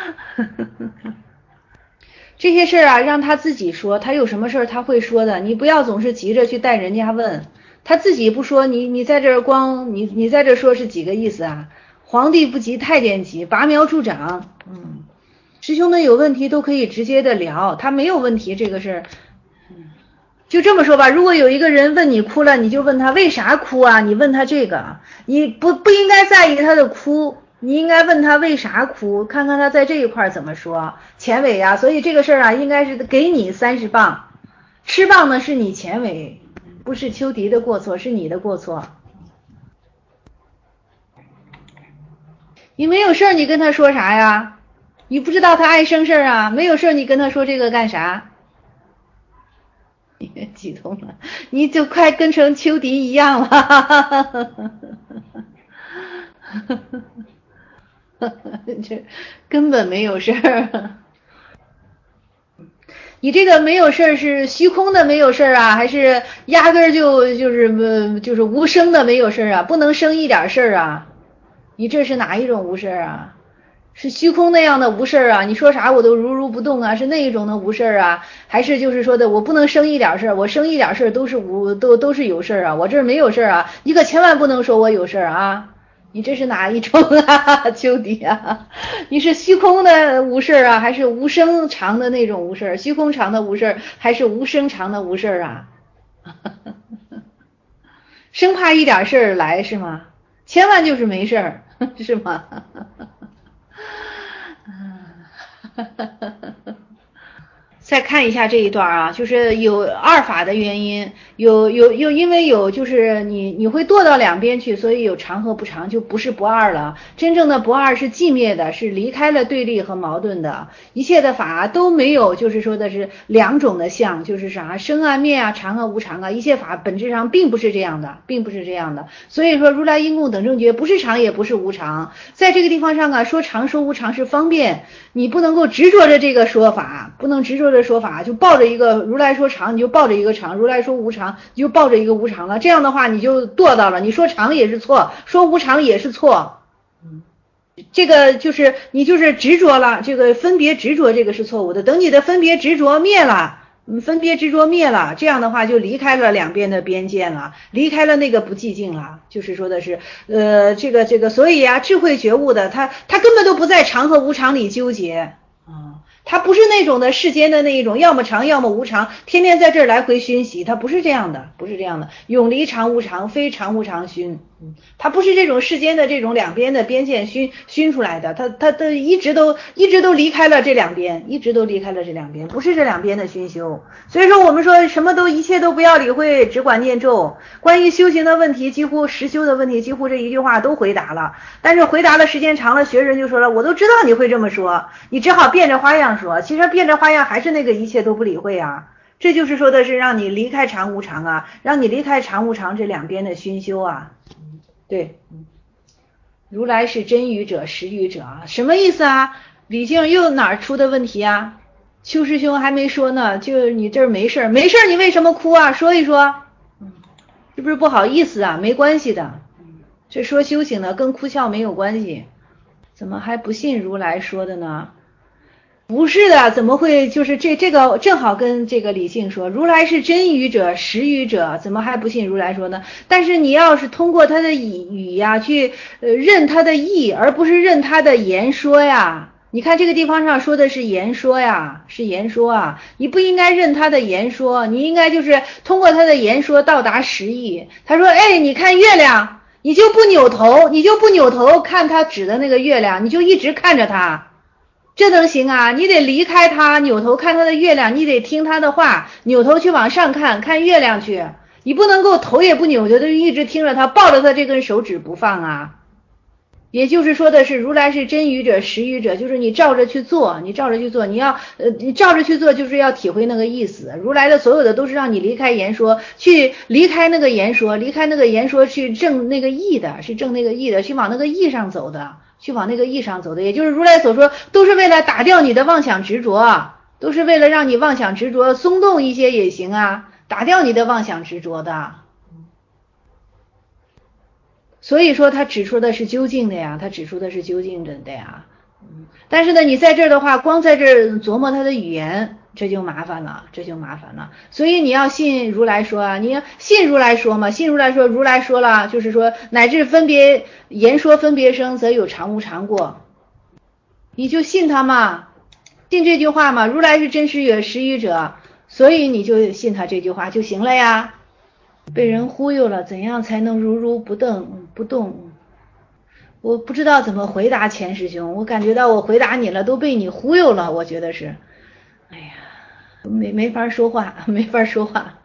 这些事儿啊，让他自己说，他有什么事儿他会说的，你不要总是急着去带人家问，他自己不说，你你在这儿光你你在这说是几个意思啊？皇帝不急太监急，拔苗助长。嗯，师兄们有问题都可以直接的聊，他没有问题这个事儿。就这么说吧，如果有一个人问你哭了，你就问他为啥哭啊？你问他这个，你不不应该在意他的哭。你应该问他为啥哭，看看他在这一块怎么说。前尾呀、啊，所以这个事儿啊，应该是给你三十磅，吃棒的是你前尾，不是秋迪的过错，是你的过错。你没有事儿，你跟他说啥呀？你不知道他爱生事儿啊？没有事儿，你跟他说这个干啥？你也激动了，你就快跟成秋迪一样了。这根本没有事儿。你这个没有事儿是虚空的没有事儿啊，还是压根儿就就是呃就是无声的没有事儿啊？不能生一点事儿啊？你这是哪一种无事儿啊？是虚空那样的无事儿啊？你说啥我都如如不动啊？是那一种的无事儿啊？还是就是说的我不能生一点事儿，我生一点事儿都是无都都是有事儿啊？我这没有事儿啊？你可千万不能说我有事儿啊！你这是哪一种啊，秋迪啊？你是虚空的无事啊，还是无声长的那种无事？虚空长的无事，还是无声长的无事啊？生怕一点事儿来是吗？千万就是没事儿是吗？ 再看一下这一段啊，就是有二法的原因，有有有，因为有就是你你会堕到两边去，所以有常和不常，就不是不二了。真正的不二是寂灭的，是离开了对立和矛盾的，一切的法都没有，就是说的是两种的相，就是啥生啊灭啊常啊无常啊，一切法本质上并不是这样的，并不是这样的。所以说如来因供等正觉不是常也不是无常，在这个地方上啊说常说无常是方便，你不能够执着着这个说法，不能执着着说法，就抱着一个如来说常，你就抱着一个常；如来说无常，你就抱着一个无常了。这样的话，你就堕到了。你说常也是错，说无常也是错。这个就是你就是执着了，这个分别执着这个是错误的。等你的分别执着灭了，嗯，分别执着灭了，这样的话就离开了两边的边界了，离开了那个不寂静了。就是说的是，呃，这个这个，所以啊，智慧觉悟的他他根本都不在常和无常里纠结啊。他不是那种的世间的那一种，要么常要么无常，天天在这儿来回熏习，他不是这样的，不是这样的，永离常无常，非常无常熏，嗯，他不是这种世间的这种两边的边线熏熏出来的，他他他一直都一直都离开了这两边，一直都离开了这两边，不是这两边的熏修。所以说我们说什么都一切都不要理会，只管念咒。关于修行的问题，几乎实修的问题，几乎这一句话都回答了。但是回答了时间长了，学生就说了，我都知道你会这么说，你只好变着花样说。其实变着花样还是那个一切都不理会啊。这就是说的是让你离开常无常啊，让你离开常无常这两边的熏修啊。对，如来是真语者实语者啊，什么意思啊？李靖又哪儿出的问题啊？邱师兄还没说呢，就你这儿没事儿，没事儿你为什么哭啊？说一说，是不是不好意思啊？没关系的，这说修行的跟哭笑没有关系。怎么还不信如来说的呢？不是的，怎么会就是这这个正好跟这个李靖说，如来是真语者实语者，怎么还不信如来说呢？但是你要是通过他的语呀去呃认他的意，而不是认他的言说呀。你看这个地方上说的是言说呀，是言说啊，你不应该认他的言说，你应该就是通过他的言说到达实意。他说，哎，你看月亮，你就不扭头，你就不扭头看他指的那个月亮，你就一直看着他。这能行啊？你得离开他，扭头看他的月亮，你得听他的话，扭头去往上看，看月亮去。你不能够头也不扭，就一直听着他，抱着他这根手指不放啊。也就是说的是，如来是真语者实语者，就是你照着去做，你照着去做，你要呃，你照着去做，就是要体会那个意思。如来的所有的都是让你离开言说，去离开那个言说，离开那个言说，去证那个意的，是证那个意的，去往那个意上走的。去往那个意上走的，也就是如来所说，都是为了打掉你的妄想执着，都是为了让你妄想执着松动一些也行啊，打掉你的妄想执着的。所以说他指出的是究竟的呀，他指出的是究竟的呀。但是呢，你在这儿的话，光在这儿琢磨他的语言，这就麻烦了，这就麻烦了。所以你要信如来说啊，你要信如来说嘛，信如来说，如来说了，就是说乃至分别言说分别生，则有常无常过，你就信他嘛，信这句话嘛，如来是真实语实语者，所以你就信他这句话就行了呀。被人忽悠了，怎样才能如如不动不动？我不知道怎么回答钱师兄，我感觉到我回答你了都被你忽悠了，我觉得是，哎呀，没没法说话，没法说话。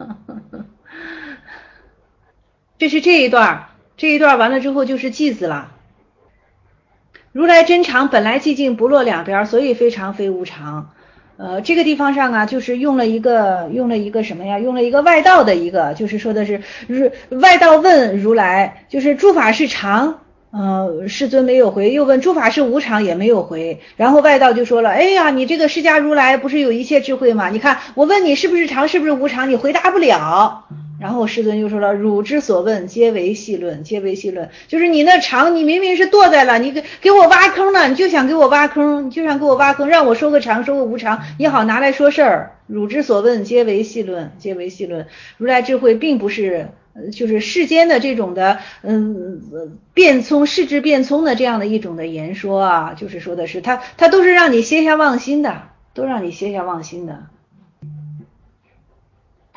这是这一段，这一段完了之后就是偈子了。如来真常本来寂静不落两边，所以非常非无常。呃，这个地方上啊，就是用了一个用了一个什么呀？用了一个外道的一个，就是说的是如外道问如来，就是诸法是常。呃，世尊没有回，又问诸法是无常，也没有回。然后外道就说了，哎呀，你这个释迦如来不是有一切智慧吗？你看我问你是不是常，是不是无常，你回答不了。然后世尊又说了，汝之所问皆为戏论，皆为戏论，就是你那常，你明明是堕在了，你给给我挖坑呢，你就想给我挖坑，你就想给我挖坑，让我说个常，说个无常，也好拿来说事儿。汝之所问皆为戏论，皆为戏论。如来智慧并不是就是世间的这种的嗯变聪世智变聪的这样的一种的言说啊，就是说的是他他都是让你歇下妄心的，都让你歇下妄心的。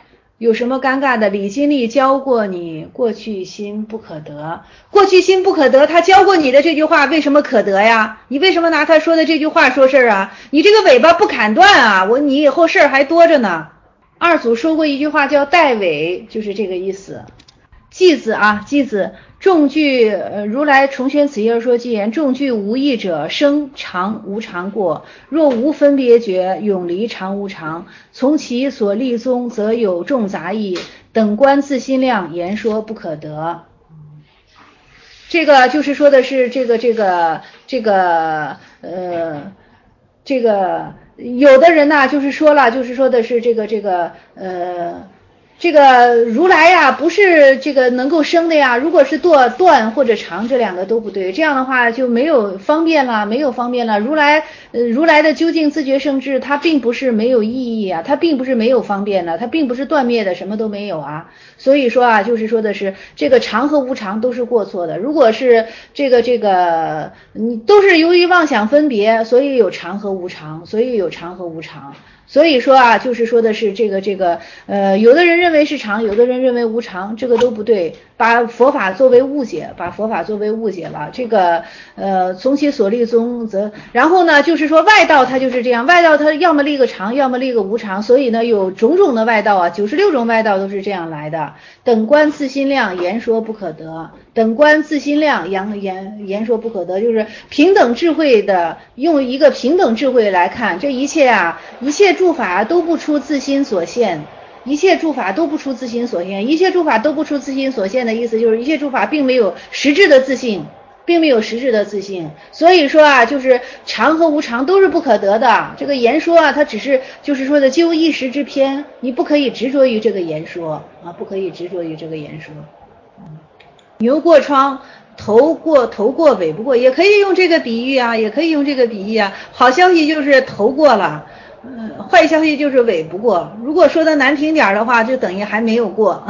有什么尴尬的？李金丽教过你，过去心不可得，过去心不可得，他教过你的这句话为什么可得呀？你为什么拿他说的这句话说事儿啊？你这个尾巴不砍断啊，我你以后事儿还多着呢。二祖说过一句话叫带尾，就是这个意思。偈子啊，偈子，众句、呃、如来重宣此业而说偈言，众句无异者，生常无常过，若无分别觉，永离常无常，从其所立宗，则有众杂异，等观自心量，言说不可得。这个就是说的是这个这个这个呃这个有的人呢，就是说了，就是说的是这个这个呃。这个如来呀，不是这个能够生的呀。如果是断断或者长，这两个都不对。这样的话就没有方便了，没有方便了。如来，呃，如来的究竟自觉圣智，它并不是没有意义啊，它并不是没有方便的，它并不是断灭的，什么都没有啊。所以说啊，就是说的是这个常和无常都是过错的。如果是这个这个，你都是由于妄想分别，所以有常和无常，所以有常和无常。所以说啊，就是说的是这个这个，呃，有的人认为是常，有的人认为无常，这个都不对，把佛法作为误解，把佛法作为误解了。这个呃，从其所立宗则，然后呢，就是说外道它就是这样，外道它要么立个常，要么立个无常，所以呢，有种种的外道啊，九十六种外道都是这样来的。等观自心量，言说不可得。等观自心量，言言言说不可得，就是平等智慧的，用一个平等智慧来看这一切啊，一切诸法都不出自心所现，一切诸法都不出自心所现，一切诸法都不出自心所现的意思就是一切诸法并没有实质的自信，并没有实质的自信。所以说啊，就是常和无常都是不可得的。这个言说啊，它只是就是说的就一时之偏，你不可以执着于这个言说啊，不可以执着于这个言说。牛过窗，头过头过尾不过，也可以用这个比喻啊，也可以用这个比喻啊。好消息就是头过了，嗯，坏消息就是尾不过。如果说的难听点的话，就等于还没有过。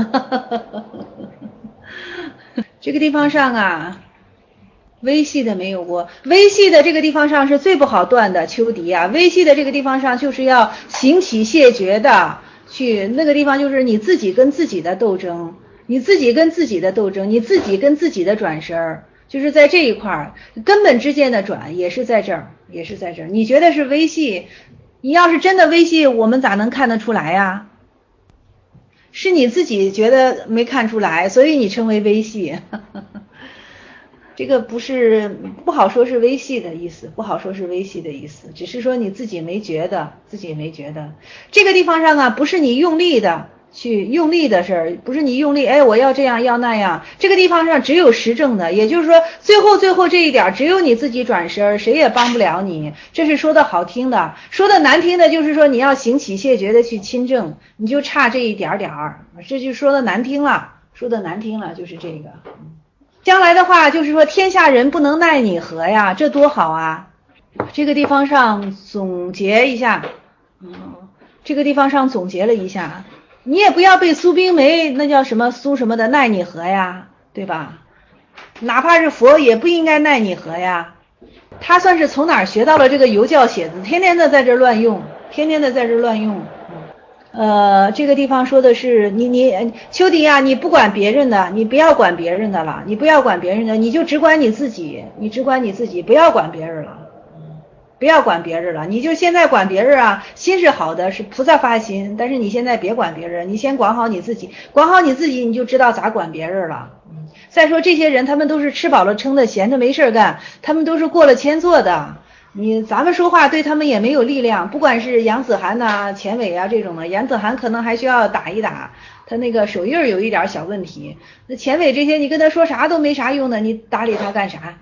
这个地方上啊，微细的没有过，微细的这个地方上是最不好断的。秋笛啊，微细的这个地方上就是要行起谢绝的，去那个地方就是你自己跟自己的斗争。你自己跟自己的斗争，你自己跟自己的转身儿，就是在这一块儿根本之间的转也是在这儿，也是在这儿。你觉得是微细，你要是真的微细，我们咋能看得出来呀？是你自己觉得没看出来，所以你称为微细。这个不是不好说是微细的意思，不好说是微细的意思，只是说你自己没觉得，自己没觉得。这个地方上啊，不是你用力的去用力的事儿，不是你用力，哎，我要这样要那样。这个地方上只有实证的，也就是说，最后最后这一点，只有你自己转身，谁也帮不了你。这是说的好听的，说的难听的，就是说你要行起谢绝的去亲证，你就差这一点点儿，这就说的难听了，说的难听了，就是这个。将来的话，就是说天下人不能奈你何呀，这多好啊！这个地方上总结一下，嗯，这个地方上总结了一下，你也不要被苏冰梅那叫什么苏什么的奈你何呀，对吧？哪怕是佛也不应该奈你何呀。他算是从哪儿学到了这个游教写字，天天的在这乱用，天天的在这乱用。呃，这个地方说的是你你秋迪啊，你不管别人的，你不要管别人的了，你不要管别人的，你就只管你自己，你只管你自己，不要管别人了，不要管别人了，你就现在管别人啊，心是好的，是菩萨发心，但是你现在别管别人，你先管好你自己，管好你自己，你就知道咋管别人了。再说这些人，他们都是吃饱了撑的，闲着没事干，他们都是过了千座的。你咱们说话对他们也没有力量，不管是杨子涵呐、啊、钱伟啊这种的，杨子涵可能还需要打一打，他那个手印有一点小问题。那钱伟这些你跟他说啥都没啥用的，你搭理他干啥？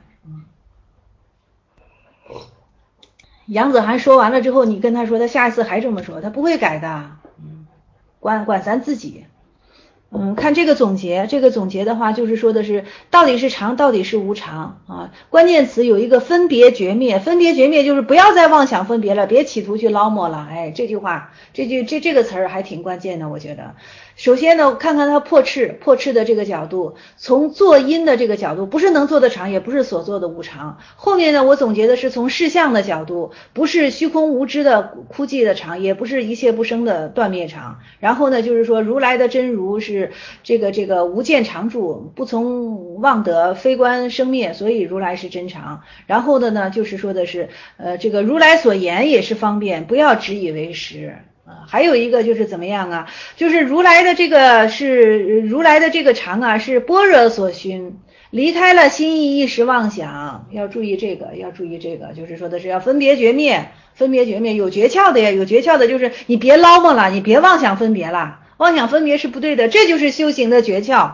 杨子涵说完了之后，你跟他说，他下一次还这么说，他不会改的。管管咱自己。 嗯，看这个总结，这个总结的话，就是说的是到底是常，到底是无常啊？关键词有一个分别绝灭，分别绝灭就是不要再妄想分别了，别企图去捞摸了。哎，这句话，这句这这个词儿还挺关键的，我觉得。首先呢，看看它破斥，破斥的这个角度，从作因的这个角度，不是能做的常，也不是所做的无常。后面呢，我总结的是从事相的角度，不是虚空无知的枯寂的常，也不是一切不生的断灭常。然后呢，就是说如来的真如是这个这个无见常住，不从妄得，非观生灭，所以如来是真常。然后的呢，就是说的是呃这个如来所言也是方便，不要执以为实。啊，还有一个就是怎么样啊？就是如来的这个是如来的这个常啊，是般若所熏，离开了心意一时妄想，要注意这个，要注意这个，就是说的是要分别绝灭，分别绝灭有诀窍的呀，有诀窍的就是你别捞摸了，你别妄想分别了，妄想分别是不对的，这就是修行的诀窍。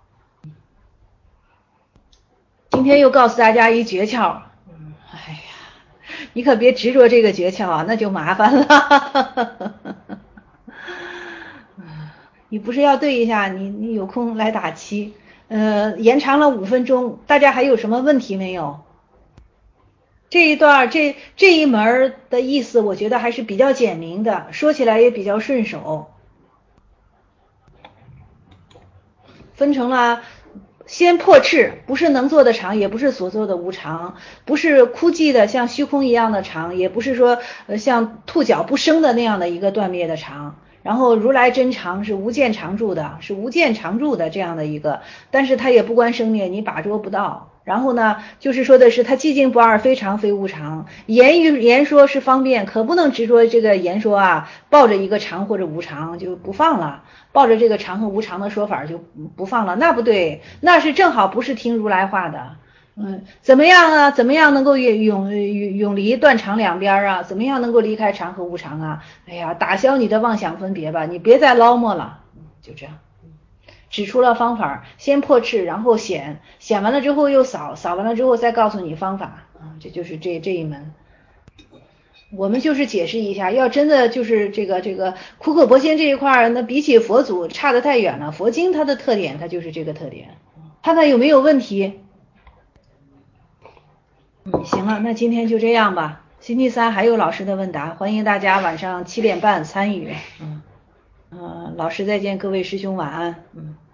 今天又告诉大家一诀窍，哎呀。你可别执着这个诀窍啊，那就麻烦了。你不是要对一下，你你有空来打七，呃，延长了五分钟，大家还有什么问题没有？这一段这这一门的意思，我觉得还是比较简明的，说起来也比较顺手，分成了。先破斥，不是能做的常，也不是所做的无常，不是枯寂的像虚空一样的常，也不是说呃像兔角不生的那样的一个断灭的常。然后如来真常是无见常住的，是无见常住的这样的一个，但是它也不关生灭，你把捉不到。然后呢，就是说的是它寂静不二，非常非无常。言语言说是方便，可不能执着这个言说啊，抱着一个常或者无常就不放了。抱着这个常和无常的说法就不放了，那不对，那是正好不是听如来话的。嗯，怎么样啊？怎么样能够永永永离断常两边啊？怎么样能够离开常和无常啊？哎呀，打消你的妄想分别吧，你别再捞摸了，就这样。指出了方法，先破斥，然后显，显完了之后又扫，扫完了之后再告诉你方法啊，这就是这这一门。我们就是解释一下，要真的就是这个这个苦口婆心这一块，那比起佛祖差得太远了。佛经它的特点，它就是这个特点。看看有没有问题。嗯，行了，那今天就这样吧。星期三还有老师的问答，欢迎大家晚上七点半参与。嗯，呃，老师再见，各位师兄晚安。嗯。